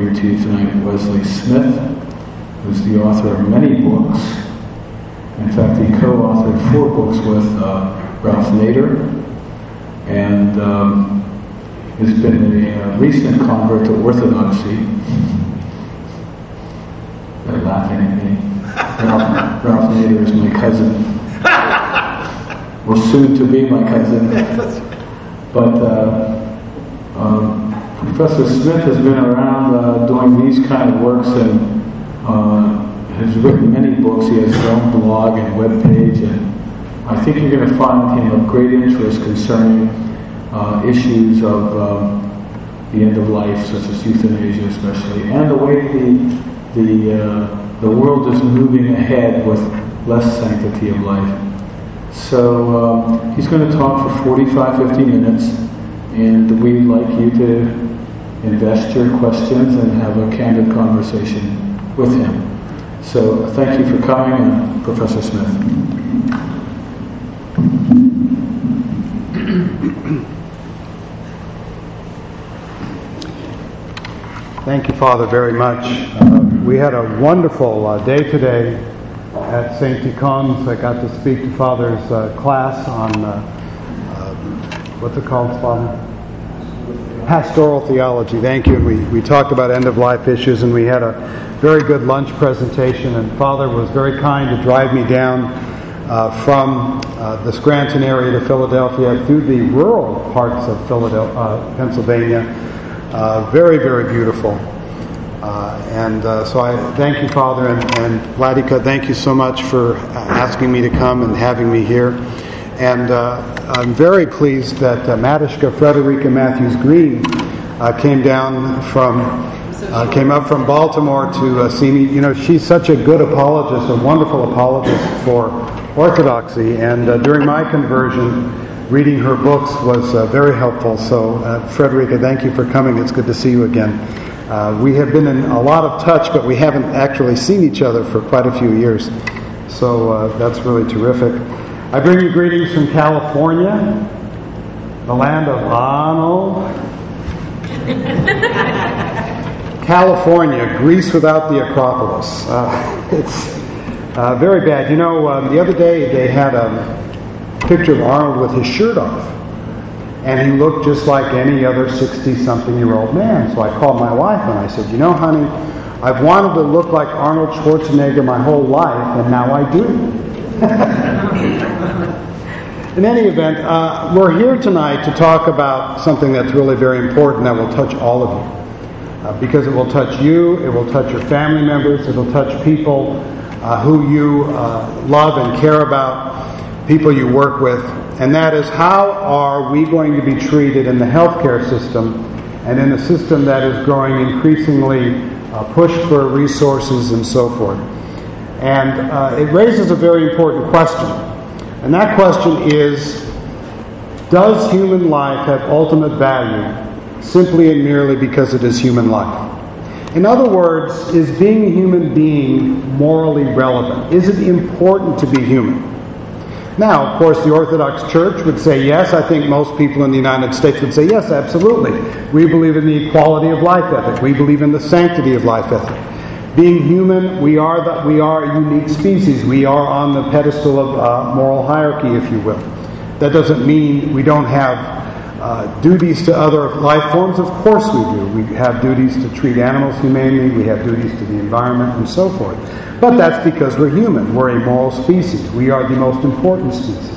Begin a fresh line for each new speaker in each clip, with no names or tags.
here to you tonight Wesley Smith, who's the author of many books. In fact, he co-authored 4 books with Ralph Nader, and has been a recent convert to Orthodoxy. They're laughing at me. Ralph Nader is my cousin. Or soon to be my cousin. But Professor Smith has been around doing these kind of works and has written many books. He has his own blog and webpage, and I think you're going to find him of great interest concerning issues of the end of life, such as euthanasia especially, and the way the world is moving ahead with less sanctity of life. So he's going to talk for 45-50 minutes, and we'd like you to invest your questions and have a candid conversation with him. So thank you for coming, Professor Smith.
Thank you, Father, very much. We had a wonderful day today at St. Tikhon's. I got to speak to Father's class on, what's it called, Father? Pastoral theology. Thank you. And we talked about end-of-life issues, and we had a very good lunch presentation, and Father was very kind to drive me down from the Scranton area to Philadelphia through the rural parts of Pennsylvania. Very, very beautiful. So I thank you, Father, and Vladika, thank you so much for asking me to come and having me here. And I'm very pleased that Matishka Frederica Matthews Green came up from Baltimore to see me. You know, she's such a good apologist, a wonderful apologist for Orthodoxy, and during my conversion, reading her books was very helpful. So, Frederica, thank you for coming. It's good to see you again. We have been in a lot of touch, but we haven't actually seen each other for quite a few years. So that's really terrific. I bring you greetings from California, the land of Arnold. California, Greece without the Acropolis. It's very bad. You know, the other day they had a picture of Arnold with his shirt off, and he looked just like any other 60-something-year-old man. So I called my wife and I said, you know, honey, I've wanted to look like Arnold Schwarzenegger my whole life, and now I do. In any event, we're here tonight to talk about something that's really very important that will touch all of you. Because it will touch you, it will touch your family members, it will touch people who you love and care about, people you work with, and that is, how are we going to be treated in the healthcare system and in a system that is growing increasingly pushed for resources and so forth. And it raises a very important question. And that question is, does human life have ultimate value simply and merely because it is human life? In other words, is being a human being morally relevant? Is it important to be human? Now, of course, the Orthodox Church would say yes. I think most people in the United States would say yes, absolutely. We believe in the equality of life ethic. We believe in the sanctity of life ethic. Being human, we are a unique species. We are on the pedestal of moral hierarchy, if you will. That doesn't mean we don't have duties to other life forms. Of course we do. We have duties to treat animals humanely. We have duties to the environment and so forth. But that's because we're human. We're a moral species. We are the most important species.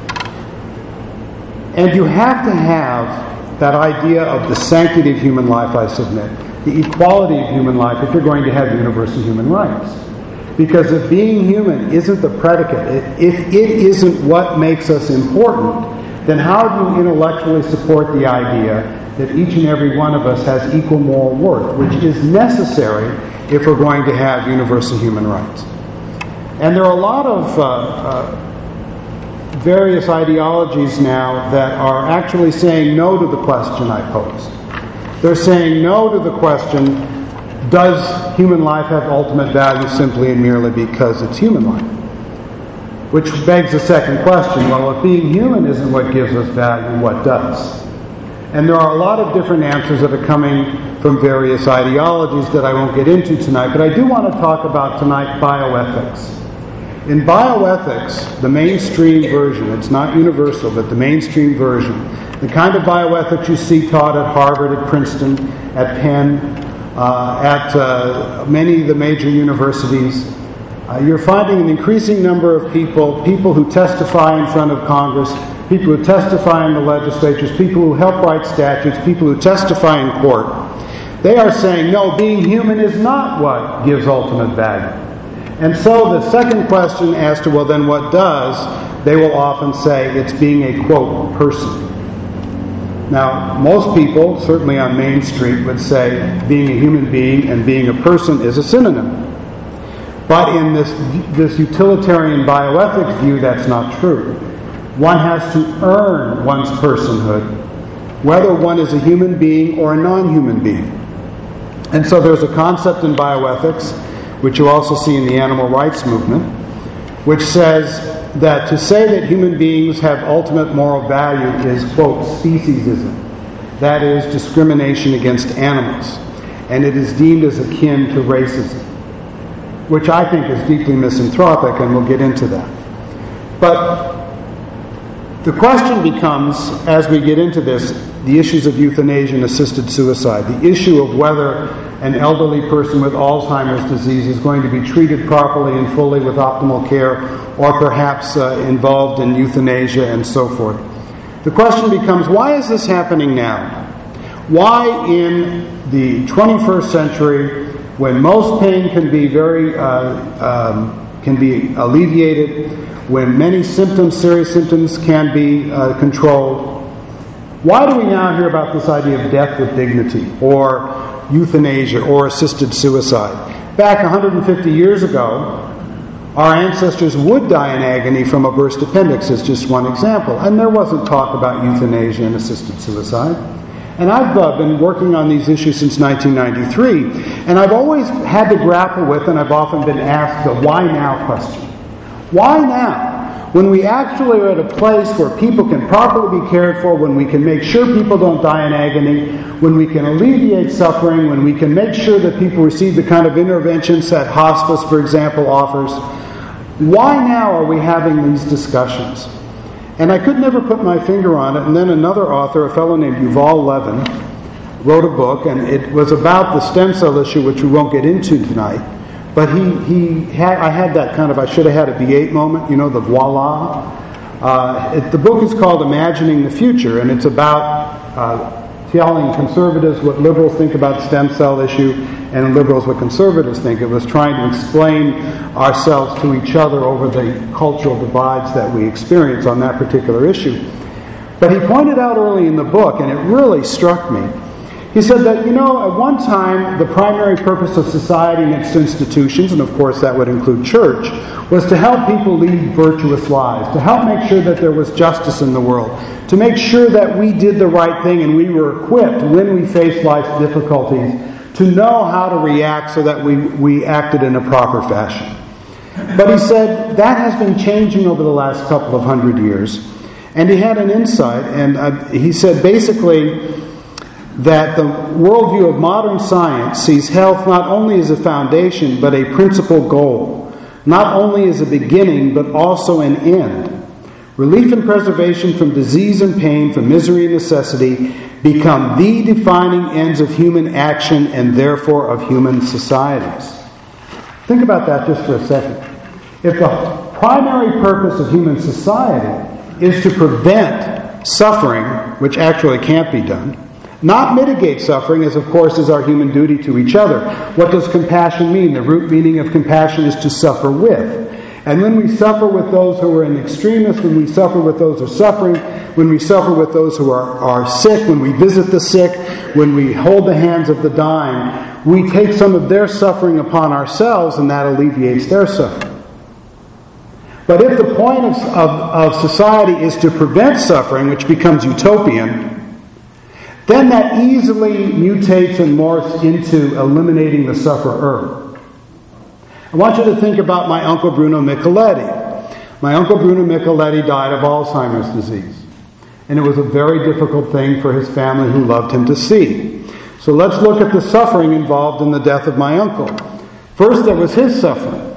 And you have to have that idea of the sanctity of human life, I submit, the equality of human life, if you're going to have universal human rights. Because if being human isn't the predicate, if it isn't what makes us important, then how do you intellectually support the idea that each and every one of us has equal moral worth, which is necessary if we're going to have universal human rights? And there are a lot of various ideologies now that are actually saying no to the question I posed. They're saying no to the question, does human life have ultimate value simply and merely because it's human life? Which begs the second question, well, if being human isn't what gives us value, what does? And there are a lot of different answers that are coming from various ideologies that I won't get into tonight, but I do want to talk about tonight bioethics. In bioethics, the mainstream version, it's not universal, but the mainstream version, the kind of bioethics you see taught at Harvard, at Princeton, at Penn, at many of the major universities, you're finding an increasing number of people who testify in front of Congress, people who testify in the legislatures, people who help write statutes, people who testify in court. They are saying, no, being human is not what gives ultimate value. And so the second question as to, well, then what does, they will often say it's being a, quote, person. Now, most people, certainly on Main Street, would say being a human being and being a person is a synonym. But in this utilitarian bioethics view, that's not true. One has to earn one's personhood, whether one is a human being or a non-human being. And so there's a concept in bioethics, which you also see in the animal rights movement, which says that to say that human beings have ultimate moral value is, quote, speciesism. That is discrimination against animals. And it is deemed as akin to racism, which I think is deeply misanthropic, and we'll get into that. But the question becomes, as we get into this, the issues of euthanasia and assisted suicide, the issue of whether an elderly person with Alzheimer's disease is going to be treated properly and fully with optimal care, or perhaps involved in euthanasia and so forth. The question becomes, why is this happening now? Why in the 21st century, when most pain can be alleviated, when many symptoms, serious symptoms, can be controlled, why do we now hear about this idea of death with dignity, or euthanasia, or assisted suicide? Back 150 years ago, our ancestors would die in agony from a burst appendix, as just one example, and there wasn't talk about euthanasia and assisted suicide. And I've been working on these issues since 1993, and I've always had to grapple with, and I've often been asked, the why now question. Why now? When we actually are at a place where people can properly be cared for, when we can make sure people don't die in agony, when we can alleviate suffering, when we can make sure that people receive the kind of interventions that hospice, for example, offers, why now are we having these discussions? And I could never put my finger on it, and then another author, a fellow named Yuval Levin, wrote a book, and it was about the stem cell issue, which we won't get into tonight. But I had that kind of, I should have had a V8 moment, the voila. The book is called Imagining the Future, and it's about telling conservatives what liberals think about the stem cell issue, and liberals what conservatives think. It was trying to explain ourselves to each other over the cultural divides that we experience on that particular issue. But he pointed out early in the book, and it really struck me, he said that, at one time, the primary purpose of society and its institutions, and of course that would include church, was to help people lead virtuous lives, to help make sure that there was justice in the world, to make sure that we did the right thing and we were equipped when we faced life's difficulties to know how to react so that we acted in a proper fashion. But he said that has been changing over the last couple of 100 years. And he had an insight, and he said basically that the worldview of modern science sees health not only as a foundation, but a principal goal. Not only as a beginning, but also an end. Relief and preservation from disease and pain, from misery and necessity, become the defining ends of human action and therefore of human societies. Think about that just for a second. If the primary purpose of human society is to prevent suffering, which actually can't be done, not mitigate suffering, as of course is our human duty to each other. What does compassion mean? The root meaning of compassion is to suffer with. And when we suffer with those who are in extremis, when we suffer with those who are suffering, when we suffer with those who are sick, when we visit the sick, when we hold the hands of the dying, we take some of their suffering upon ourselves, and that alleviates their suffering. But if the point of society is to prevent suffering, which becomes utopian, then that easily mutates and morphs into eliminating the sufferer. I want you to think about my Uncle Bruno Micheletti. My Uncle Bruno Micheletti died of Alzheimer's disease. And it was a very difficult thing for his family who loved him to see. So let's look at the suffering involved in the death of my uncle. First, there was his suffering.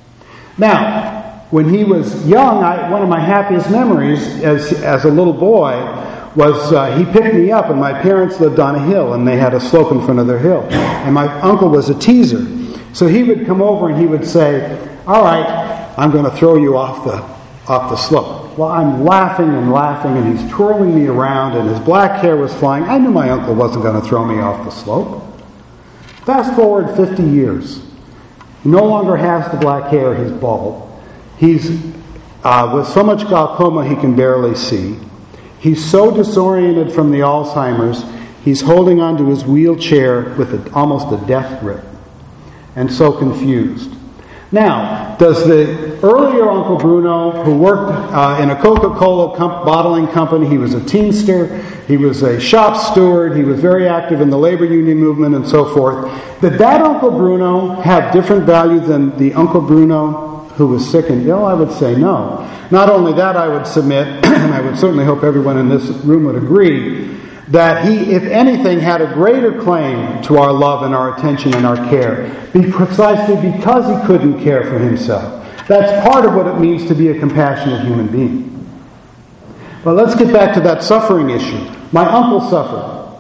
Now, when he was young, one of my happiest memories as a little boy was he picked me up, and my parents lived on a hill, and they had a slope in front of their hill. And my uncle was a teaser. So he would come over and he would say, "All right, I'm going to throw you off the slope." Well, I'm laughing, and he's twirling me around, and his black hair was flying. I knew my uncle wasn't going to throw me off the slope. Fast forward 50 years. He no longer has the black hair, he's bald. He's with so much glaucoma he can barely see. He's so disoriented from the Alzheimer's, he's holding onto his wheelchair with almost a death grip, and so confused. Now, does the earlier Uncle Bruno, who worked in a Coca-Cola bottling company, he was a teamster, he was a shop steward, he was very active in the labor union movement and so forth, did that Uncle Bruno have different value than the Uncle Bruno who was sick and ill? I would say no. Not only that, I would submit, and I would certainly hope everyone in this room would agree, that he, if anything, had a greater claim to our love and our attention and our care, precisely because he couldn't care for himself. That's part of what it means to be a compassionate human being. But let's get back to that suffering issue. My uncle suffered.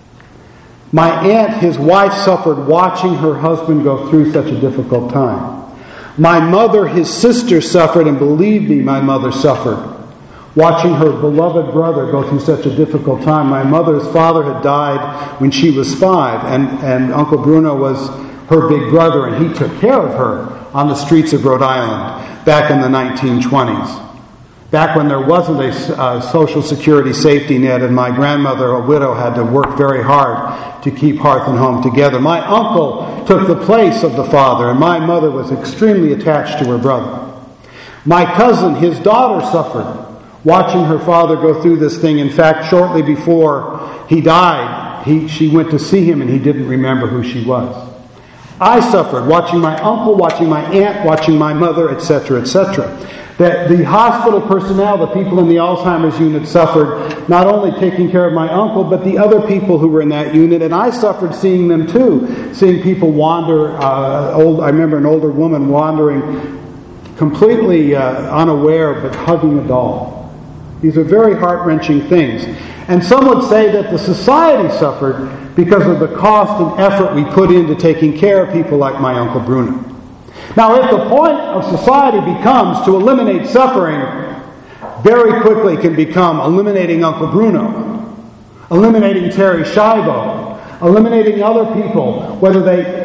My aunt, his wife, suffered watching her husband go through such a difficult time. My mother, his sister, suffered, and believe me, my mother suffered, watching her beloved brother go through such a difficult time. My mother's father had died when she was 5, and Uncle Bruno was her big brother, and he took care of her on the streets of Rhode Island back in the 1920s. Back when there wasn't a Social Security safety net, and my grandmother, a widow, had to work very hard to keep hearth and home together. My uncle took the place of the father, and my mother was extremely attached to her brother. My cousin, his daughter, suffered watching her father go through this thing. In fact, shortly before he died, she went to see him, and he didn't remember who she was. I suffered watching my uncle, watching my aunt, watching my mother, etc., etc. That the hospital personnel, the people in the Alzheimer's unit, suffered not only taking care of my uncle, but the other people who were in that unit, and I suffered seeing them too, seeing people wander. I remember an older woman wandering completely unaware, but hugging a doll. These are very heart-wrenching things. And some would say that the society suffered because of the cost and effort we put into taking care of people like my Uncle Bruno. Now, if the point of society becomes to eliminate suffering, very quickly can become eliminating Uncle Bruno, eliminating Terry Schiavo, eliminating other people, whether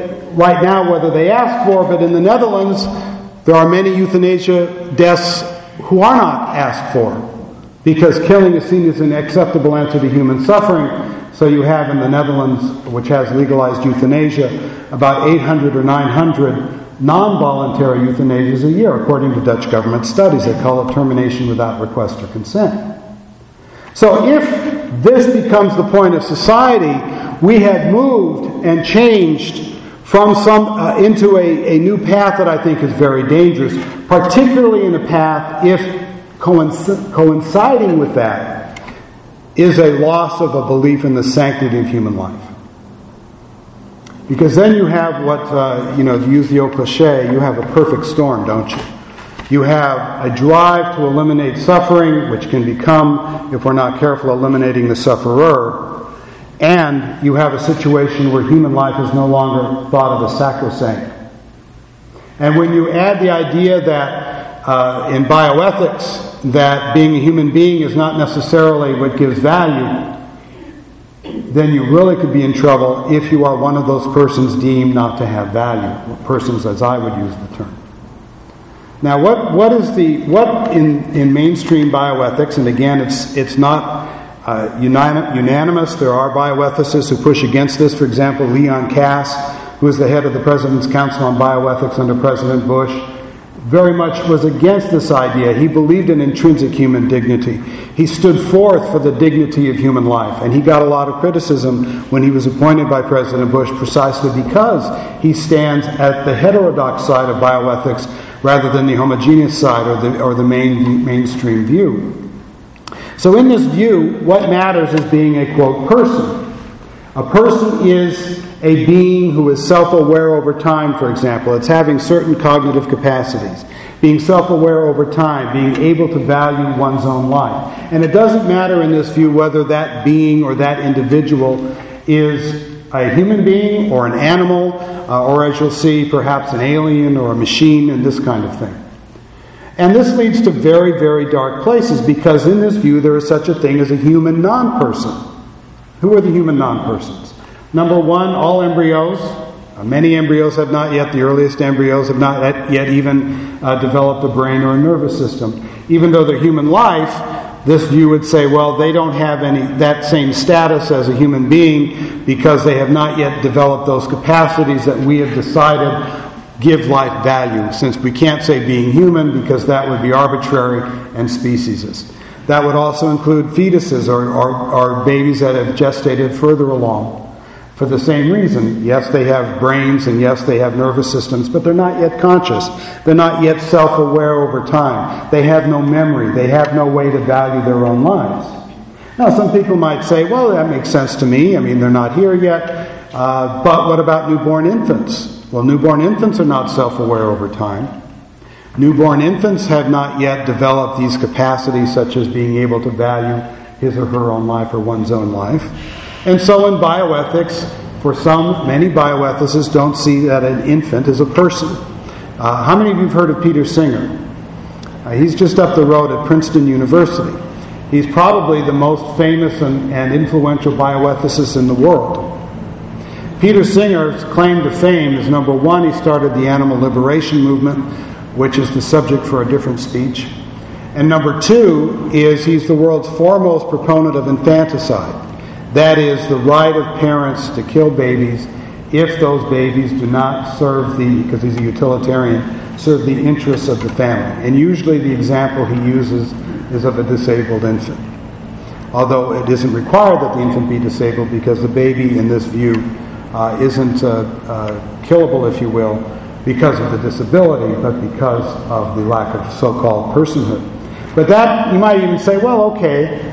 they ask for, but in the Netherlands, there are many euthanasia deaths who are not asked for, because killing is seen as an acceptable answer to human suffering. So you have in the Netherlands, which has legalized euthanasia, about 800 or 900 non-voluntary euthanasias a year, according to Dutch government studies. They call it termination without request or consent. So if this becomes the point of society, we have moved and changed from into a new path that I think is very dangerous, particularly in a path if coinciding with that is a loss of a belief in the sanctity of human life. Because then you have what, to use the old cliche, you have a perfect storm, don't you? You have a drive to eliminate suffering, which can become, if we're not careful, eliminating the sufferer. And you have a situation where human life is no longer thought of as sacrosanct. And when you add the idea that in bioethics, that being a human being is not necessarily what gives value, then you really could be in trouble if you are one of those persons deemed not to have value. Persons, as I would use the term. Now, what in mainstream bioethics, and again, it's not unanimous. There are bioethicists who push against this. For example, Leon Kass, who is the head of the President's Council on Bioethics under President Bush, very much was against this idea. He believed in intrinsic human dignity. He stood forth for the dignity of human life, and he got a lot of criticism when he was appointed by President Bush precisely because he stands at the heterodox side of bioethics rather than the homogeneous side or the mainstream view. So in this view, what matters is being a, quote, person. A person is a being who is self-aware over time, for example. It's having certain cognitive capacities. Being self-aware over time, being able to value one's own life. And it doesn't matter in this view whether that being or that individual is a human being or an animal, or as you'll see, perhaps an alien or a machine and this kind of thing. And this leads to very, very dark places because in this view there is such a thing as a human non-person. Who are the human non-persons? Number one, all embryos. Many embryos have not yet, the earliest embryos have not yet even developed a brain or a nervous system. Even though they're human life, this view would say, well, they don't have that same status as a human being because they have not yet developed those capacities that we have decided give life value, since we can't say being human because that would be arbitrary and speciesist. That would also include fetuses or babies that have gestated further along. For the same reason, yes, they have brains and yes, they have nervous systems, but they're not yet conscious. They're not yet self-aware over time. They have no memory. They have no way to value their own lives. Now, some people might say, well, that makes sense to me. I mean, they're not here yet. But what about newborn infants? Well, newborn infants are not self-aware over time. Newborn infants have not yet developed these capacities, such as being able to value his or her own life or one's own life. And so in bioethics, for many bioethicists don't see that an infant is a person. How many of you have heard of Peter Singer? He's just up the road at Princeton University. He's probably the most famous and influential bioethicist in the world. Peter Singer's claim to fame is, number one, he started the animal liberation movement, which is the subject for a different speech. And number two is he's the world's foremost proponent of infanticide. That is, the right of parents to kill babies if those babies do not serve because he's a utilitarian, serve the interests of the family. And usually the example he uses is of a disabled infant. Although it isn't required that the infant be disabled because the baby, in this view, isn't killable, if you will, because of the disability, but because of the lack of so-called personhood. But that, you might even say, well, okay,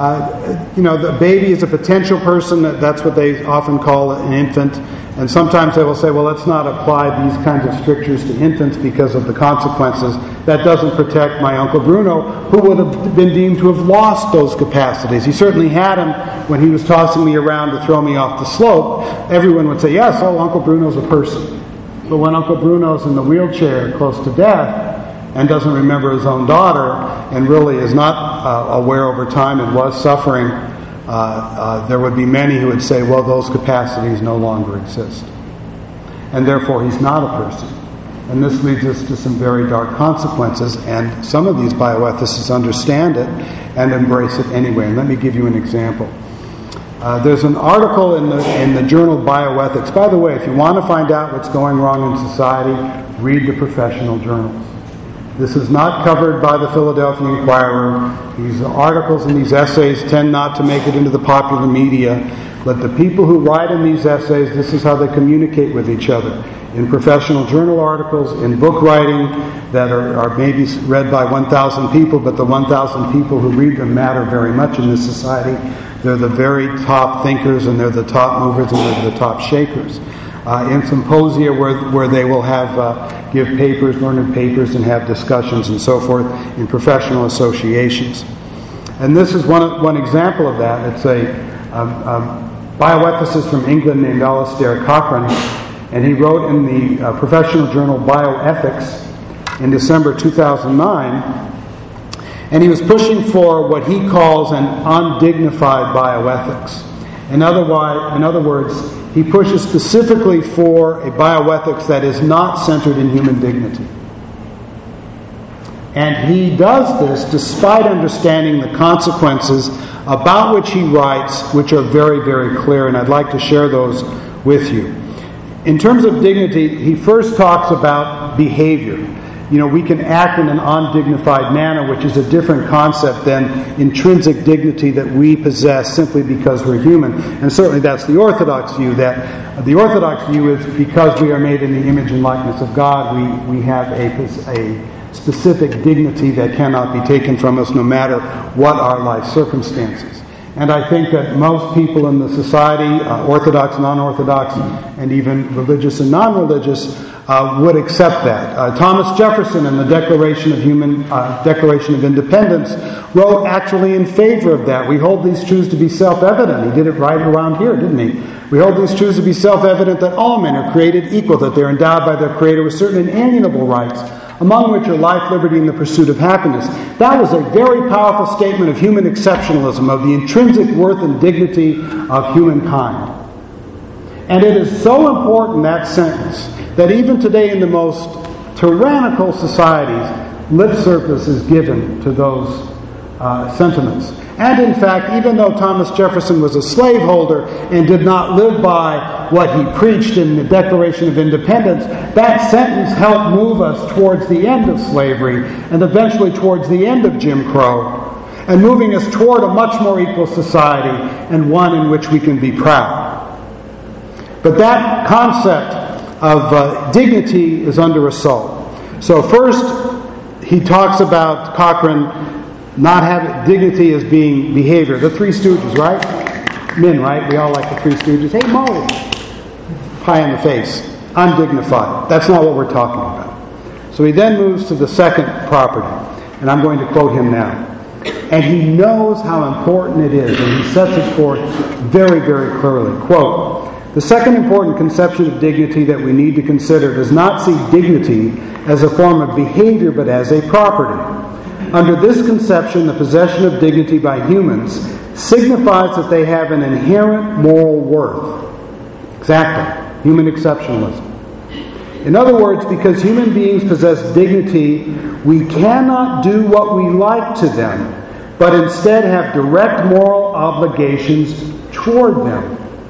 the baby is a potential person. That's what they often call an infant. And sometimes they will say, well, let's not apply these kinds of strictures to infants because of the consequences. That doesn't protect my Uncle Bruno, who would have been deemed to have lost those capacities. He certainly had them when he was tossing me around to throw me off the slope. Everyone would say, yes, Uncle Bruno's a person. But when Uncle Bruno's in the wheelchair close to death and doesn't remember his own daughter and really is not aware over time and was suffering, there would be many who would say, well, those capacities no longer exist. And therefore he's not a person. And this leads us to some very dark consequences, and some of these bioethicists understand it and embrace it anyway. And let me give you an example. There's an article in the journal Bioethics. By the way, if you want to find out what's going wrong in society, read the professional journals. This is not covered by the Philadelphia Inquirer. These articles and these essays tend not to make it into the popular media. But the people who write in these essays, this is how they communicate with each other. In professional journal articles, in book writing that are maybe read by 1,000 people, but the 1,000 people who read them matter very much in this society. They're the very top thinkers, and they're the top movers, and they're the top shakers. In symposia where they will have give papers, learned papers, and have discussions and so forth in professional associations. And this is one example of that. It's a bioethicist from England named Alistair Cochrane, and he wrote in the professional journal Bioethics in December 2009, and he was pushing for what he calls an undignified bioethics. In other words, he pushes specifically for a bioethics that is not centered in human dignity. And he does this despite understanding the consequences about which he writes, which are very, very clear, and I'd like to share those with you. In terms of dignity, he first talks about behavior. We can act in an undignified manner, which is a different concept than intrinsic dignity that we possess simply because we're human. And certainly that's the Orthodox view. That the Orthodox view is because we are made in the image and likeness of God, we have a specific dignity that cannot be taken from us no matter what our life circumstances. And I think that most people in the society, Orthodox, non-Orthodox, and even religious and non-religious, would accept that. Thomas Jefferson, in the Declaration of Independence, wrote actually in favor of that. We hold these truths to be self-evident. He did it right around here, didn't he? We hold these truths to be self-evident that all men are created equal, that they're endowed by their Creator with certain inalienable rights, among which are life, liberty, and the pursuit of happiness. That was a very powerful statement of human exceptionalism, of the intrinsic worth and dignity of humankind. And it is so important, that sentence, that even today in the most tyrannical societies, lip service is given to those sentiments. And in fact, even though Thomas Jefferson was a slaveholder and did not live by what he preached in the Declaration of Independence, that sentence helped move us towards the end of slavery and eventually towards the end of Jim Crow, and moving us toward a much more equal society and one in which we can be proud. But that concept of dignity is under assault. So first, he talks about Cochrane not having dignity as being behavior. The Three Stooges, right? Men, right? We all like the Three Stooges. Hey, Mo! Pie in the face. Undignified. That's not what we're talking about. So he then moves to the second property. And I'm going to quote him now. And he knows how important it is, and he sets it forth very, very clearly. Quote, "The second important conception of dignity that we need to consider does not see dignity as a form of behavior, but as a property. Under this conception, the possession of dignity by humans signifies that they have an inherent moral worth." Exactly. Human exceptionalism. In other words, because human beings possess dignity, we cannot do what we like to them, but instead have direct moral obligations toward them.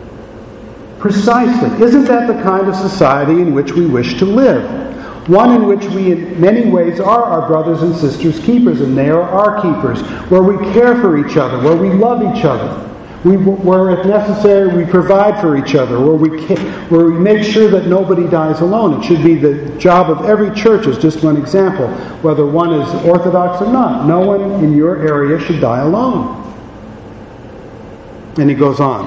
Precisely. Isn't that the kind of society in which we wish to live? One in which we in many ways are our brothers and sisters' keepers, and they are our keepers, where we care for each other, where we love each other, where if necessary we provide for each other, where we make sure that nobody dies alone. It should be the job of every church, as just one example, whether one is Orthodox or not. No one in your area should die alone. And he goes on.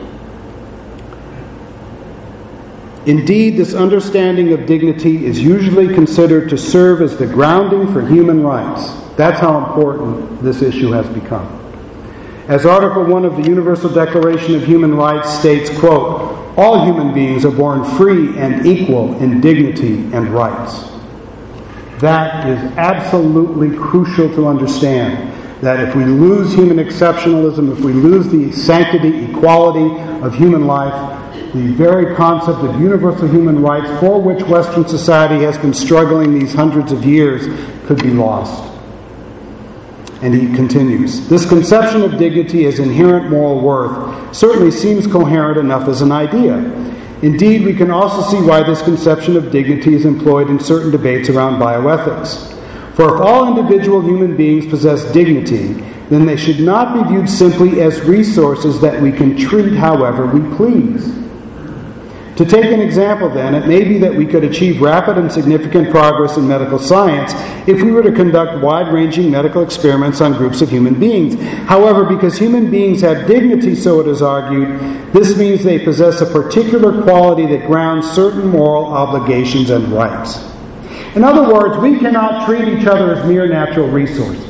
Indeed, this understanding of dignity is usually considered to serve as the grounding for human rights. That's how important this issue has become. As Article 1 of the Universal Declaration of Human Rights states, quote, "All human beings are born free and equal in dignity and rights." That is absolutely crucial to understand, that if we lose human exceptionalism, if we lose the sanctity, equality of human life, the very concept of universal human rights for which Western society has been struggling these hundreds of years could be lost. And he continues, "This conception of dignity as inherent moral worth certainly seems coherent enough as an idea. Indeed, we can also see why this conception of dignity is employed in certain debates around bioethics. For if all individual human beings possess dignity, then they should not be viewed simply as resources that we can treat however we please. To take an example then, it may be that we could achieve rapid and significant progress in medical science if we were to conduct wide-ranging medical experiments on groups of human beings. However, because human beings have dignity, so it is argued, this means they possess a particular quality that grounds certain moral obligations and rights." In other words, we cannot treat each other as mere natural resources.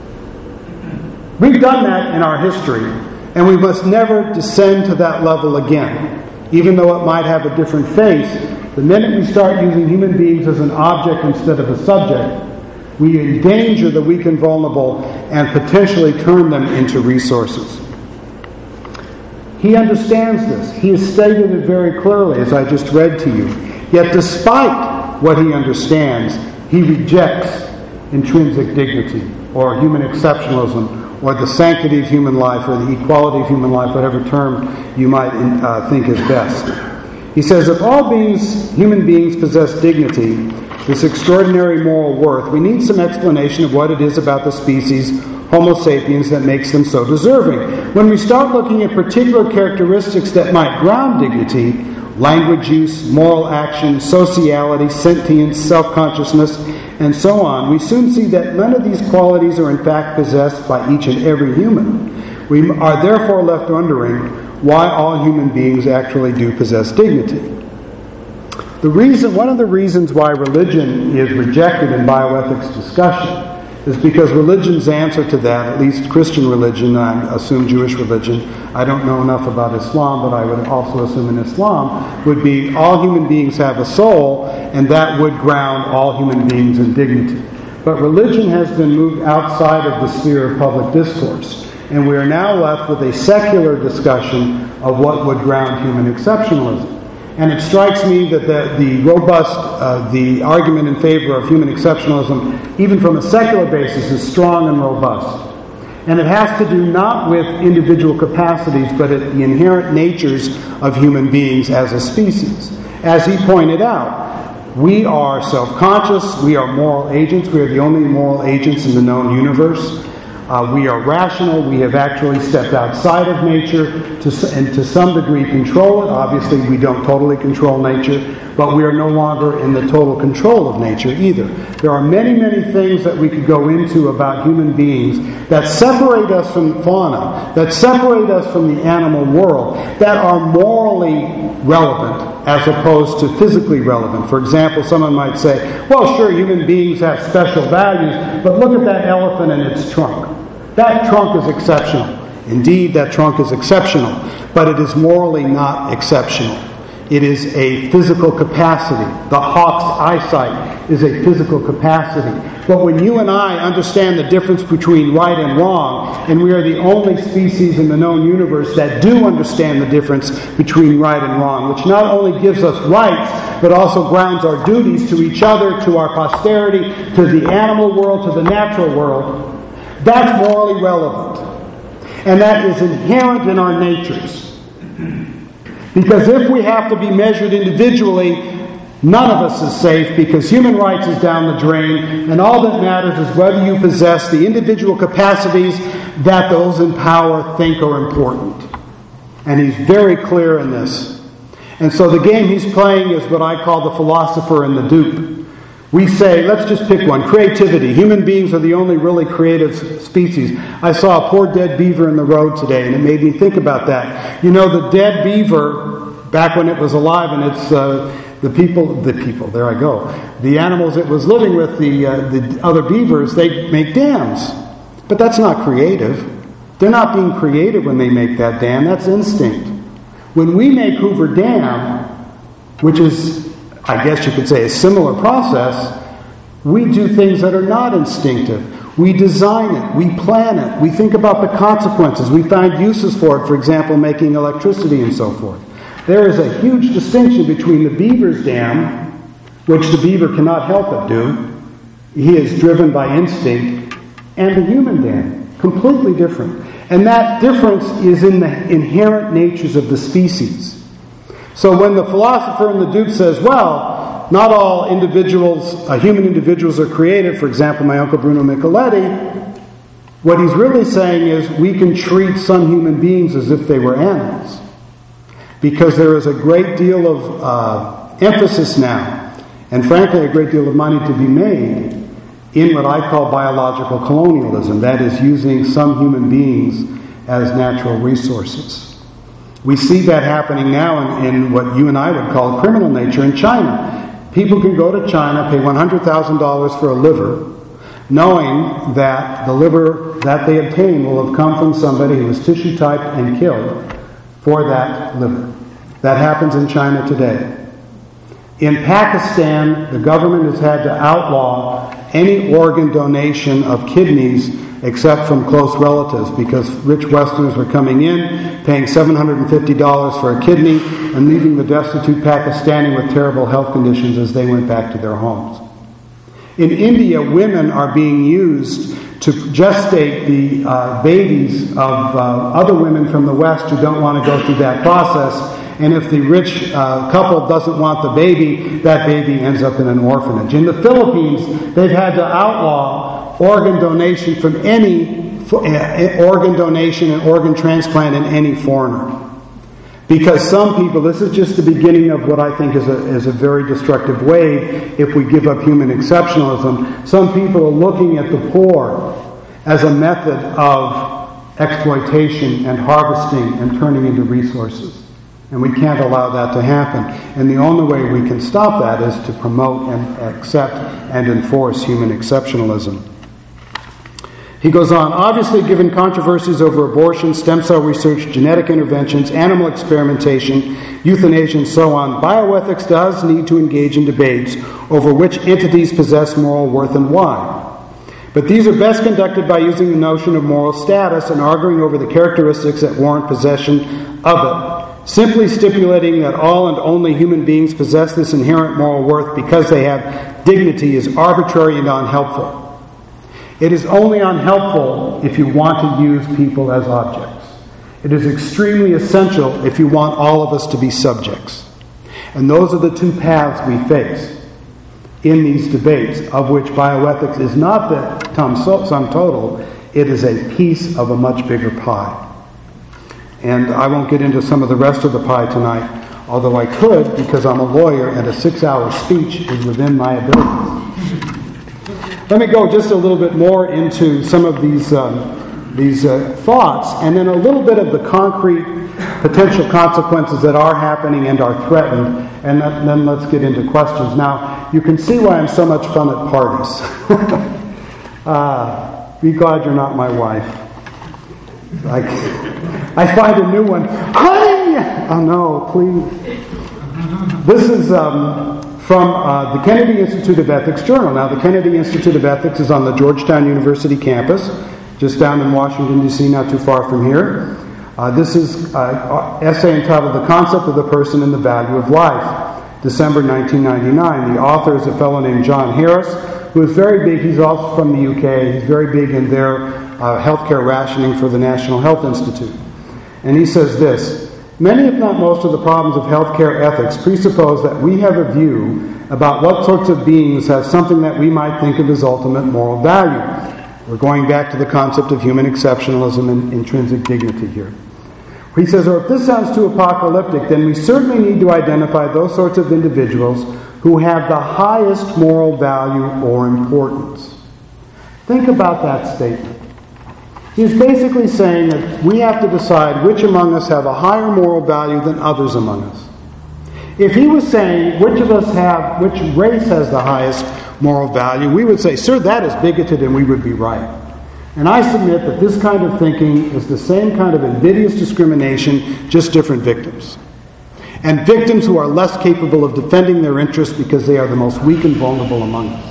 We've done that in our history, and we must never descend to that level again. Even though it might have a different face, the minute we start using human beings as an object instead of a subject, we endanger the weak and vulnerable and potentially turn them into resources. He understands this. He has stated it very clearly, as I just read to you. Yet despite what he understands, he rejects intrinsic dignity or human exceptionalism or the sanctity of human life, or the equality of human life, whatever term you might think is best. He says, if all human beings possess dignity, this extraordinary moral worth, we need some explanation of what it is about the species Homo sapiens that makes them so deserving. When we start looking at particular characteristics that might ground dignity, language use, moral action, sociality, sentience, self-consciousness, and so on, we soon see that none of these qualities are in fact possessed by each and every human. We are therefore left wondering why all human beings actually do possess dignity. One of the reasons why religion is rejected in bioethics discussion is because religion's answer to that, at least Christian religion, I assume Jewish religion, I don't know enough about Islam, but I would also assume in Islam, would be all human beings have a soul, and that would ground all human beings in dignity. But religion has been moved outside of the sphere of public discourse, and we are now left with a secular discussion of what would ground human exceptionalism. And it strikes me that the argument in favor of human exceptionalism, even from a secular basis, is strong and robust. And it has to do not with individual capacities, but the inherent natures of human beings as a species. As he pointed out, we are self-conscious, we are moral agents, we are the only moral agents in the known universe. We are rational. We have actually stepped outside of nature and to some degree control it. Obviously, we don't totally control nature, but we are no longer in the total control of nature either. There are many, many things that we could go into about human beings that separate us from fauna, that separate us from the animal world, that are morally relevant as opposed to physically relevant. For example, someone might say, well, sure, human beings have special values, but look at that elephant and its trunk. That trunk is exceptional. Indeed, that trunk is exceptional, but it is morally not exceptional. It is a physical capacity. The hawk's eyesight is a physical capacity. But when you and I understand the difference between right and wrong, and we are the only species in the known universe that do understand the difference between right and wrong, which not only gives us rights, but also grounds our duties to each other, to our posterity, to the animal world, to the natural world, that's morally relevant. And that is inherent in our natures. Because if we have to be measured individually, none of us is safe, because human rights is down the drain, and all that matters is whether you possess the individual capacities that those in power think are important. And he's very clear in this. And so the game he's playing is what I call the philosopher and the dupe. We say, let's just pick one, creativity. Human beings are the only really creative species. I saw a poor dead beaver in the road today, and it made me think about that. You know, the dead beaver, back when it was alive, and it's there I go, the animals it was living with, the other beavers, they make dams. But that's not creative. They're not being creative when they make that dam. That's instinct. When we make Hoover Dam, which is, I guess you could say, a similar process, we do things that are not instinctive. We design it, we plan it, we think about the consequences, we find uses for it, for example, making electricity and so forth. There is a huge distinction between the beaver's dam, which the beaver cannot help but do, he is driven by instinct, and the human dam, completely different. And that difference is in the inherent natures of the species. So when the philosopher and the dupe says, well, not all human individuals are created, for example, my Uncle Bruno Micheletti, what he's really saying is we can treat some human beings as if they were animals. Because there is a great deal of emphasis now, and frankly a great deal of money to be made, in what I call biological colonialism, that is, using some human beings as natural resources. We see that happening now in what you and I would call criminal nature in China. People can go to China, pay $100,000 for a liver, knowing that the liver that they obtain will have come from somebody who was tissue typed and killed for that liver. That happens in China today. In Pakistan, the government has had to outlaw any organ donation of kidneys except from close relatives, because rich Westerners were coming in, paying $750 for a kidney, and leaving the destitute Pakistani with terrible health conditions as they went back to their homes. In India, women are being used to gestate the babies of other women from the West who don't want to go through that process. And if the rich couple doesn't want the baby, that baby ends up in an orphanage. In the Philippines, they've had to outlaw organ donation from organ donation and organ transplant in any foreigner. Because some people, this is just the beginning of what I think is a very destructive wave if we give up human exceptionalism. Some people are looking at the poor as a method of exploitation and harvesting and turning into resources. And we can't allow that to happen. And the only way we can stop that is to promote and accept and enforce human exceptionalism. He goes on, obviously, given controversies over abortion, stem cell research, genetic interventions, animal experimentation, euthanasia, and so on, bioethics does need to engage in debates over which entities possess moral worth and why. But these are best conducted by using the notion of moral status and arguing over the characteristics that warrant possession of it. Simply stipulating that all and only human beings possess this inherent moral worth because they have dignity is arbitrary and unhelpful. It is only unhelpful if you want to use people as objects. It is extremely essential if you want all of us to be subjects. And those are the two paths we face in these debates, of which bioethics is not the sum total, it is a piece of a much bigger pie. And I won't get into some of the rest of the pie tonight, although I could, because I'm a lawyer and a 6-hour speech is within my abilities. Let me go just a little bit more into some of these thoughts, and then a little bit of the concrete potential consequences that are happening and are threatened, and then let's get into questions. Now, you can see why I'm so much fun at parties. Be glad you're not my wife. I find a new one. Honey! Oh no, please. This is from the Kennedy Institute of Ethics Journal. Now, the Kennedy Institute of Ethics is on the Georgetown University campus, just down in Washington, D.C., not too far from here. This is an essay entitled The Concept of the Person and the Value of Life, December 1999. The author is a fellow named John Harris, who is very big. He's also from the UK. He's very big in their healthcare rationing for the National Health Institute. And he says this: many, if not most, of the problems of healthcare ethics presuppose that we have a view about what sorts of beings have something that we might think of as ultimate moral value. We're going back to the concept of human exceptionalism and intrinsic dignity here. He says, or if this sounds too apocalyptic, then we certainly need to identify those sorts of individuals who have the highest moral value or importance. Think about that statement. He's basically saying that we have to decide which among us have a higher moral value than others among us. If he was saying which race has the highest moral value, we would say, sir, that is bigoted, and we would be right. And I submit that this kind of thinking is the same kind of invidious discrimination, just different victims. And victims who are less capable of defending their interests because they are the most weak and vulnerable among us.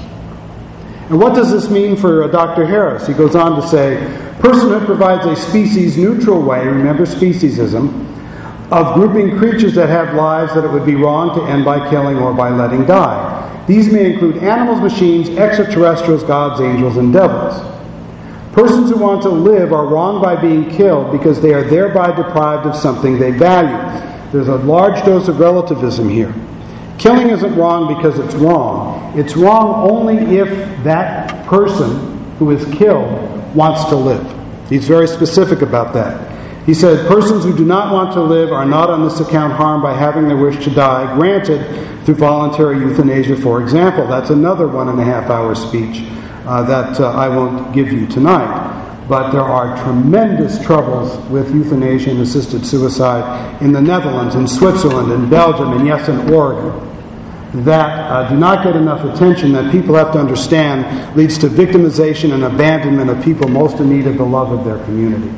And what does this mean for Dr. Harris? He goes on to say, personhood provides a species-neutral way, remember speciesism, of grouping creatures that have lives that it would be wrong to end by killing or by letting die. These may include animals, machines, extraterrestrials, gods, angels, and devils. Persons who want to live are wrong by being killed because they are thereby deprived of something they value. There's a large dose of relativism here. Killing isn't wrong because it's wrong. It's wrong only if that person who is killed wants to live. He's very specific about that. He said, persons who do not want to live are not on this account harmed by having their wish to die granted through voluntary euthanasia, for example. That's another 1.5-hour speech that I won't give you tonight. But there are tremendous troubles with euthanasia and assisted suicide in the Netherlands, in Switzerland, in Belgium, and yes, in Oregon, that do not get enough attention, that people have to understand leads to victimization and abandonment of people most in need of the love of their community.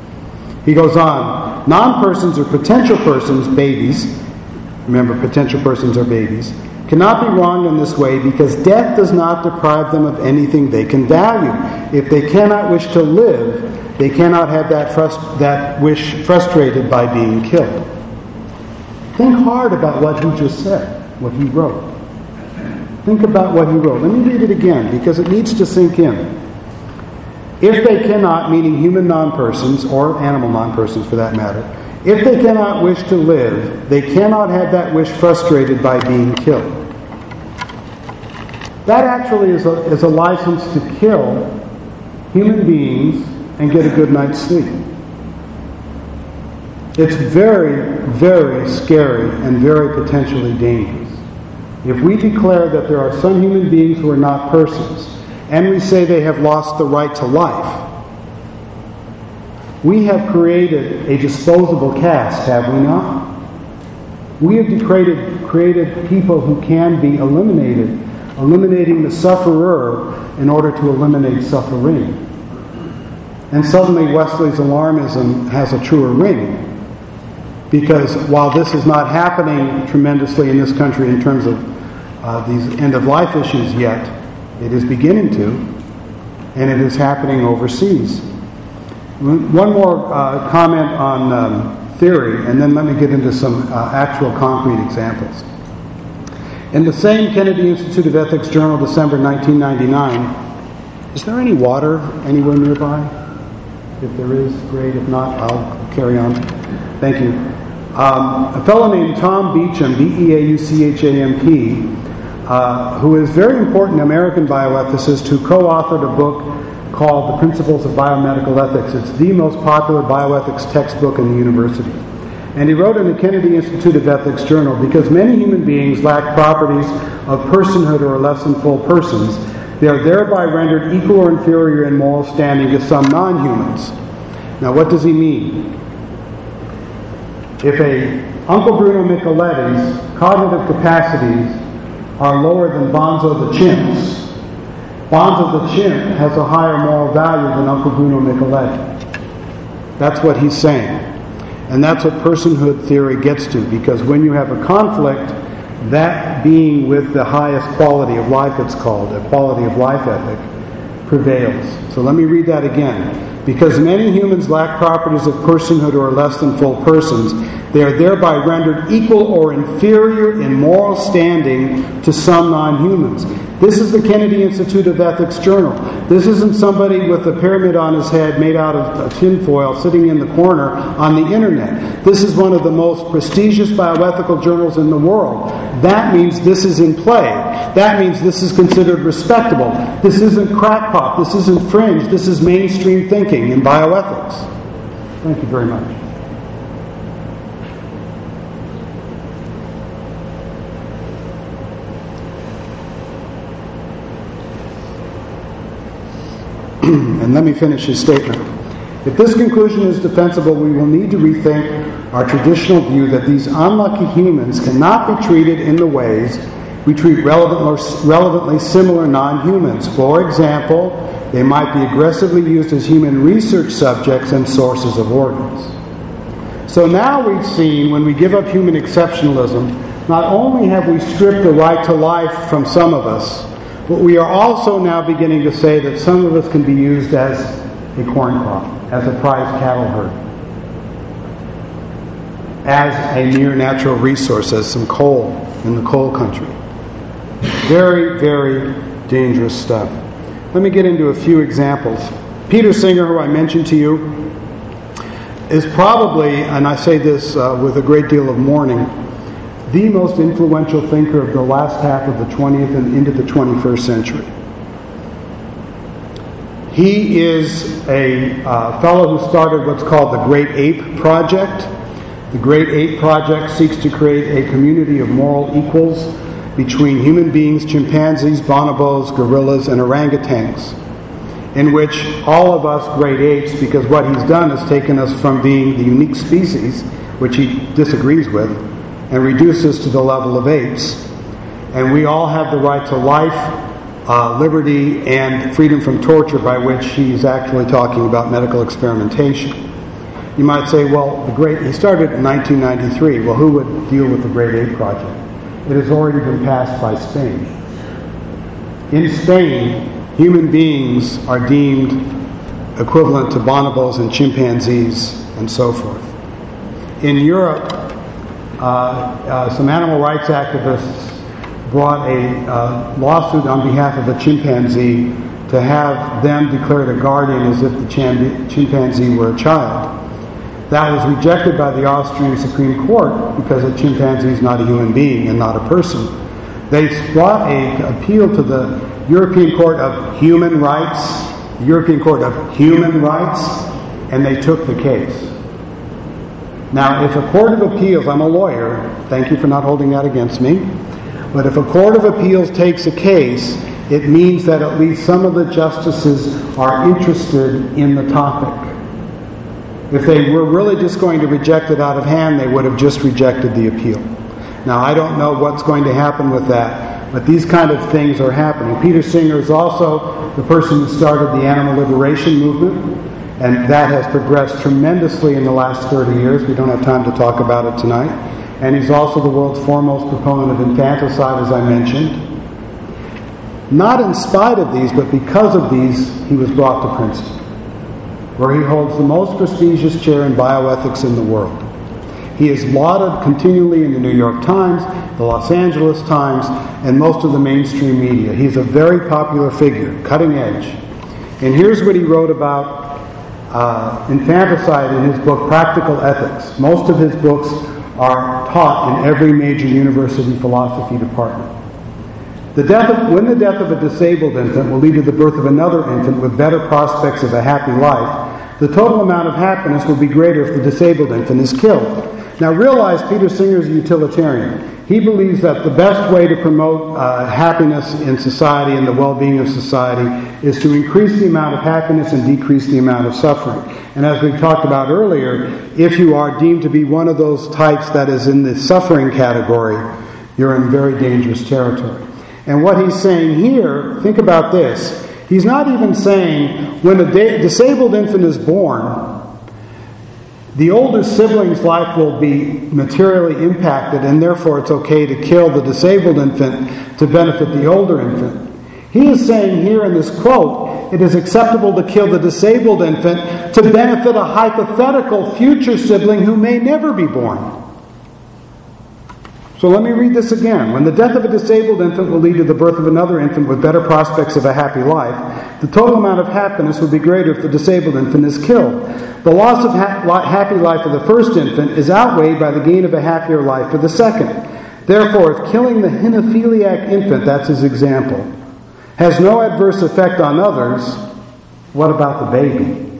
He goes on, non-persons or potential persons, babies, remember potential persons are babies, cannot be wronged in this way because death does not deprive them of anything they can value. If they cannot wish to live, they cannot have that wish frustrated by being killed. Think hard about what he just said, what he wrote. Think about what he wrote. Let me read it again because it needs to sink in. If they cannot, meaning human non-persons, or animal non-persons for that matter, if they cannot wish to live, they cannot have that wish frustrated by being killed. That actually is a license to kill human beings and get a good night's sleep. It's very, very scary and very potentially dangerous. If we declare that there are some human beings who are not persons, and we say they have lost the right to life, we have created a disposable caste, have we not? We have created people who can be eliminated, eliminating the sufferer in order to eliminate suffering. And suddenly Wesley's alarmism has a truer ring. Because while this is not happening tremendously in this country in terms of these end-of-life issues yet, it is beginning to, and it is happening overseas. One more comment on theory, and then let me get into some actual concrete examples. In the same Kennedy Institute of Ethics Journal, December 1999, is there any water anywhere nearby? If there is, great. If not, I'll carry on. Thank you. A fellow named Tom Beecham, B-E-A-U-C-H-A-M-P, who is very important American bioethicist, who co-authored a book called The Principles of Biomedical Ethics. It's the most popular bioethics textbook in the university. And he wrote in the Kennedy Institute of Ethics Journal, because many human beings lack properties of personhood or are less than full persons, they are thereby rendered equal or inferior in moral standing to some non-humans. Now, what does he mean? If Uncle Bruno Micheletti's cognitive capacities are lower than Bonzo the Chimp's, Bonzo the Chimp has a higher moral value than Uncle Bruno Micheletti. That's what he's saying. And that's what personhood theory gets to, because when you have a conflict, that being with the highest quality of life, it's called, a quality of life ethic, prevails. So let me read that again. Because many humans lack properties of personhood or are less than full persons, they are thereby rendered equal or inferior in moral standing to some non-humans. This is the Kennedy Institute of Ethics Journal. This isn't somebody with a pyramid on his head made out of tinfoil sitting in the corner on the internet. This is one of the most prestigious bioethical journals in the world. That means this is in play. That means this is considered respectable. This isn't crackpot. This isn't fringe. This is mainstream thinking in bioethics. Thank you very much. And let me finish his statement. If this conclusion is defensible, we will need to rethink our traditional view that these unlucky humans cannot be treated in the ways we treat relevantly similar non-humans. For example, they might be aggressively used as human research subjects and sources of organs. So now we've seen, when we give up human exceptionalism, not only have we stripped the right to life from some of us, but we are also now beginning to say that some of us can be used as a corn crop, as a prize cattle herd, as a mere natural resource, as some coal in the coal country. Very, very dangerous stuff. Let me get into a few examples. Peter Singer, who I mentioned to you, is probably, and I say this with a great deal of mourning, the most influential thinker of the last half of the 20th and into the 21st century. He is a fellow who started what's called the Great Ape Project. The Great Ape Project seeks to create a community of moral equals between human beings, chimpanzees, bonobos, gorillas, and orangutans, in which all of us great apes, because what he's done is taken us from being the unique species, which he disagrees with, and reduce us to the level of apes. And we all have the right to life, liberty, and freedom from torture, by which he's actually talking about medical experimentation. You might say, well, he started in 1993. Well, who would deal with the Great Ape Project? It has already been passed by Spain. In Spain, human beings are deemed equivalent to bonobos and chimpanzees and so forth. In Europe, some animal rights activists brought a lawsuit on behalf of a chimpanzee to have them declared a guardian as if the chimpanzee were a child. That was rejected by the Austrian Supreme Court because a chimpanzee is not a human being and not a person. They brought an appeal to the European Court of Human Rights, and they took the case. Now, if a court of appeals, I'm a lawyer, thank you for not holding that against me, but if a court of appeals takes a case, it means that at least some of the justices are interested in the topic. If they were really just going to reject it out of hand, they would have just rejected the appeal. Now, I don't know what's going to happen with that, but these kind of things are happening. Peter Singer is also the person who started the animal liberation movement, and that has progressed tremendously in the last 30 years. We don't have time to talk about it tonight. And he's also the world's foremost proponent of infanticide, as I mentioned. Not in spite of these, but because of these, he was brought to Princeton, where he holds the most prestigious chair in bioethics in the world. He is lauded continually in the New York Times, the Los Angeles Times, and most of the mainstream media. He's a very popular figure, cutting edge. And here's what he wrote about infanticide in his book, Practical Ethics. Most of his books are taught in every major university philosophy department. When the death of a disabled infant will lead to the birth of another infant with better prospects of a happy life, the total amount of happiness will be greater if the disabled infant is killed. Now realize Peter Singer is a utilitarian. He believes that the best way to promote happiness in society and the well-being of society is to increase the amount of happiness and decrease the amount of suffering. And as we talked about earlier, if you are deemed to be one of those types that is in the suffering category, you're in very dangerous territory. And what he's saying here, think about this. He's not even saying when a disabled infant is born, the older sibling's life will be materially impacted, and therefore it's okay to kill the disabled infant to benefit the older infant. He is saying here in this quote, it is acceptable to kill the disabled infant to benefit a hypothetical future sibling who may never be born. So let me read this again. When the death of a disabled infant will lead to the birth of another infant with better prospects of a happy life, the total amount of happiness will be greater if the disabled infant is killed. The loss of happy life for the first infant is outweighed by the gain of a happier life for the second. Therefore, if killing the henophiliac infant, that's his example, has no adverse effect on others, what about the baby?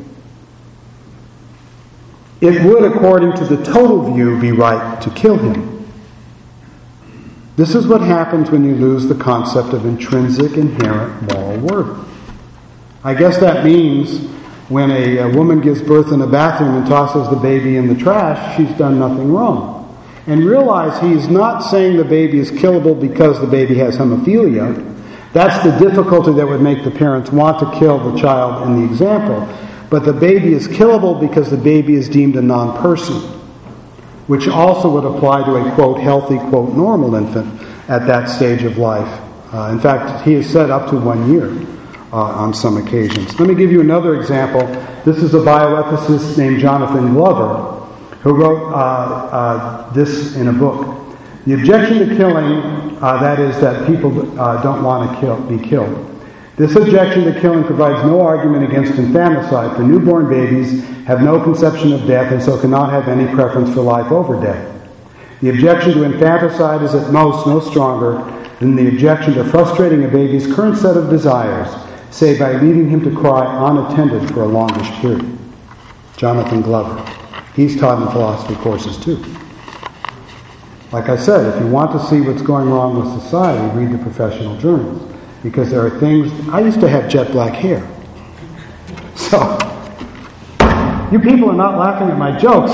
It would, according to the total view, be right to kill him. This is what happens when you lose the concept of intrinsic, inherent moral worth. I guess that means when a woman gives birth in a bathroom and tosses the baby in the trash, she's done nothing wrong. And realize he's not saying the baby is killable because the baby has hemophilia. That's the difficulty that would make the parents want to kill the child in the example. But the baby is killable because the baby is deemed a non-person, which also would apply to a, quote, healthy, quote, normal infant at that stage of life. In fact, he has said up to 1 year on some occasions. Let me give you another example. This is a bioethicist named Jonathan Glover, who wrote this in a book. The objection to killing, that is that people don't want to be killed. This objection to killing provides no argument against infanticide, for newborn babies have no conception of death and so cannot have any preference for life over death. The objection to infanticide is at most no stronger than the objection to frustrating a baby's current set of desires, say by leaving him to cry unattended for a longish period. Jonathan Glover. He's taught in philosophy courses too. Like I said, if you want to see what's going wrong with society, read the professional journals. Because there are things... I used to have jet black hair. So, you people are not laughing at my jokes.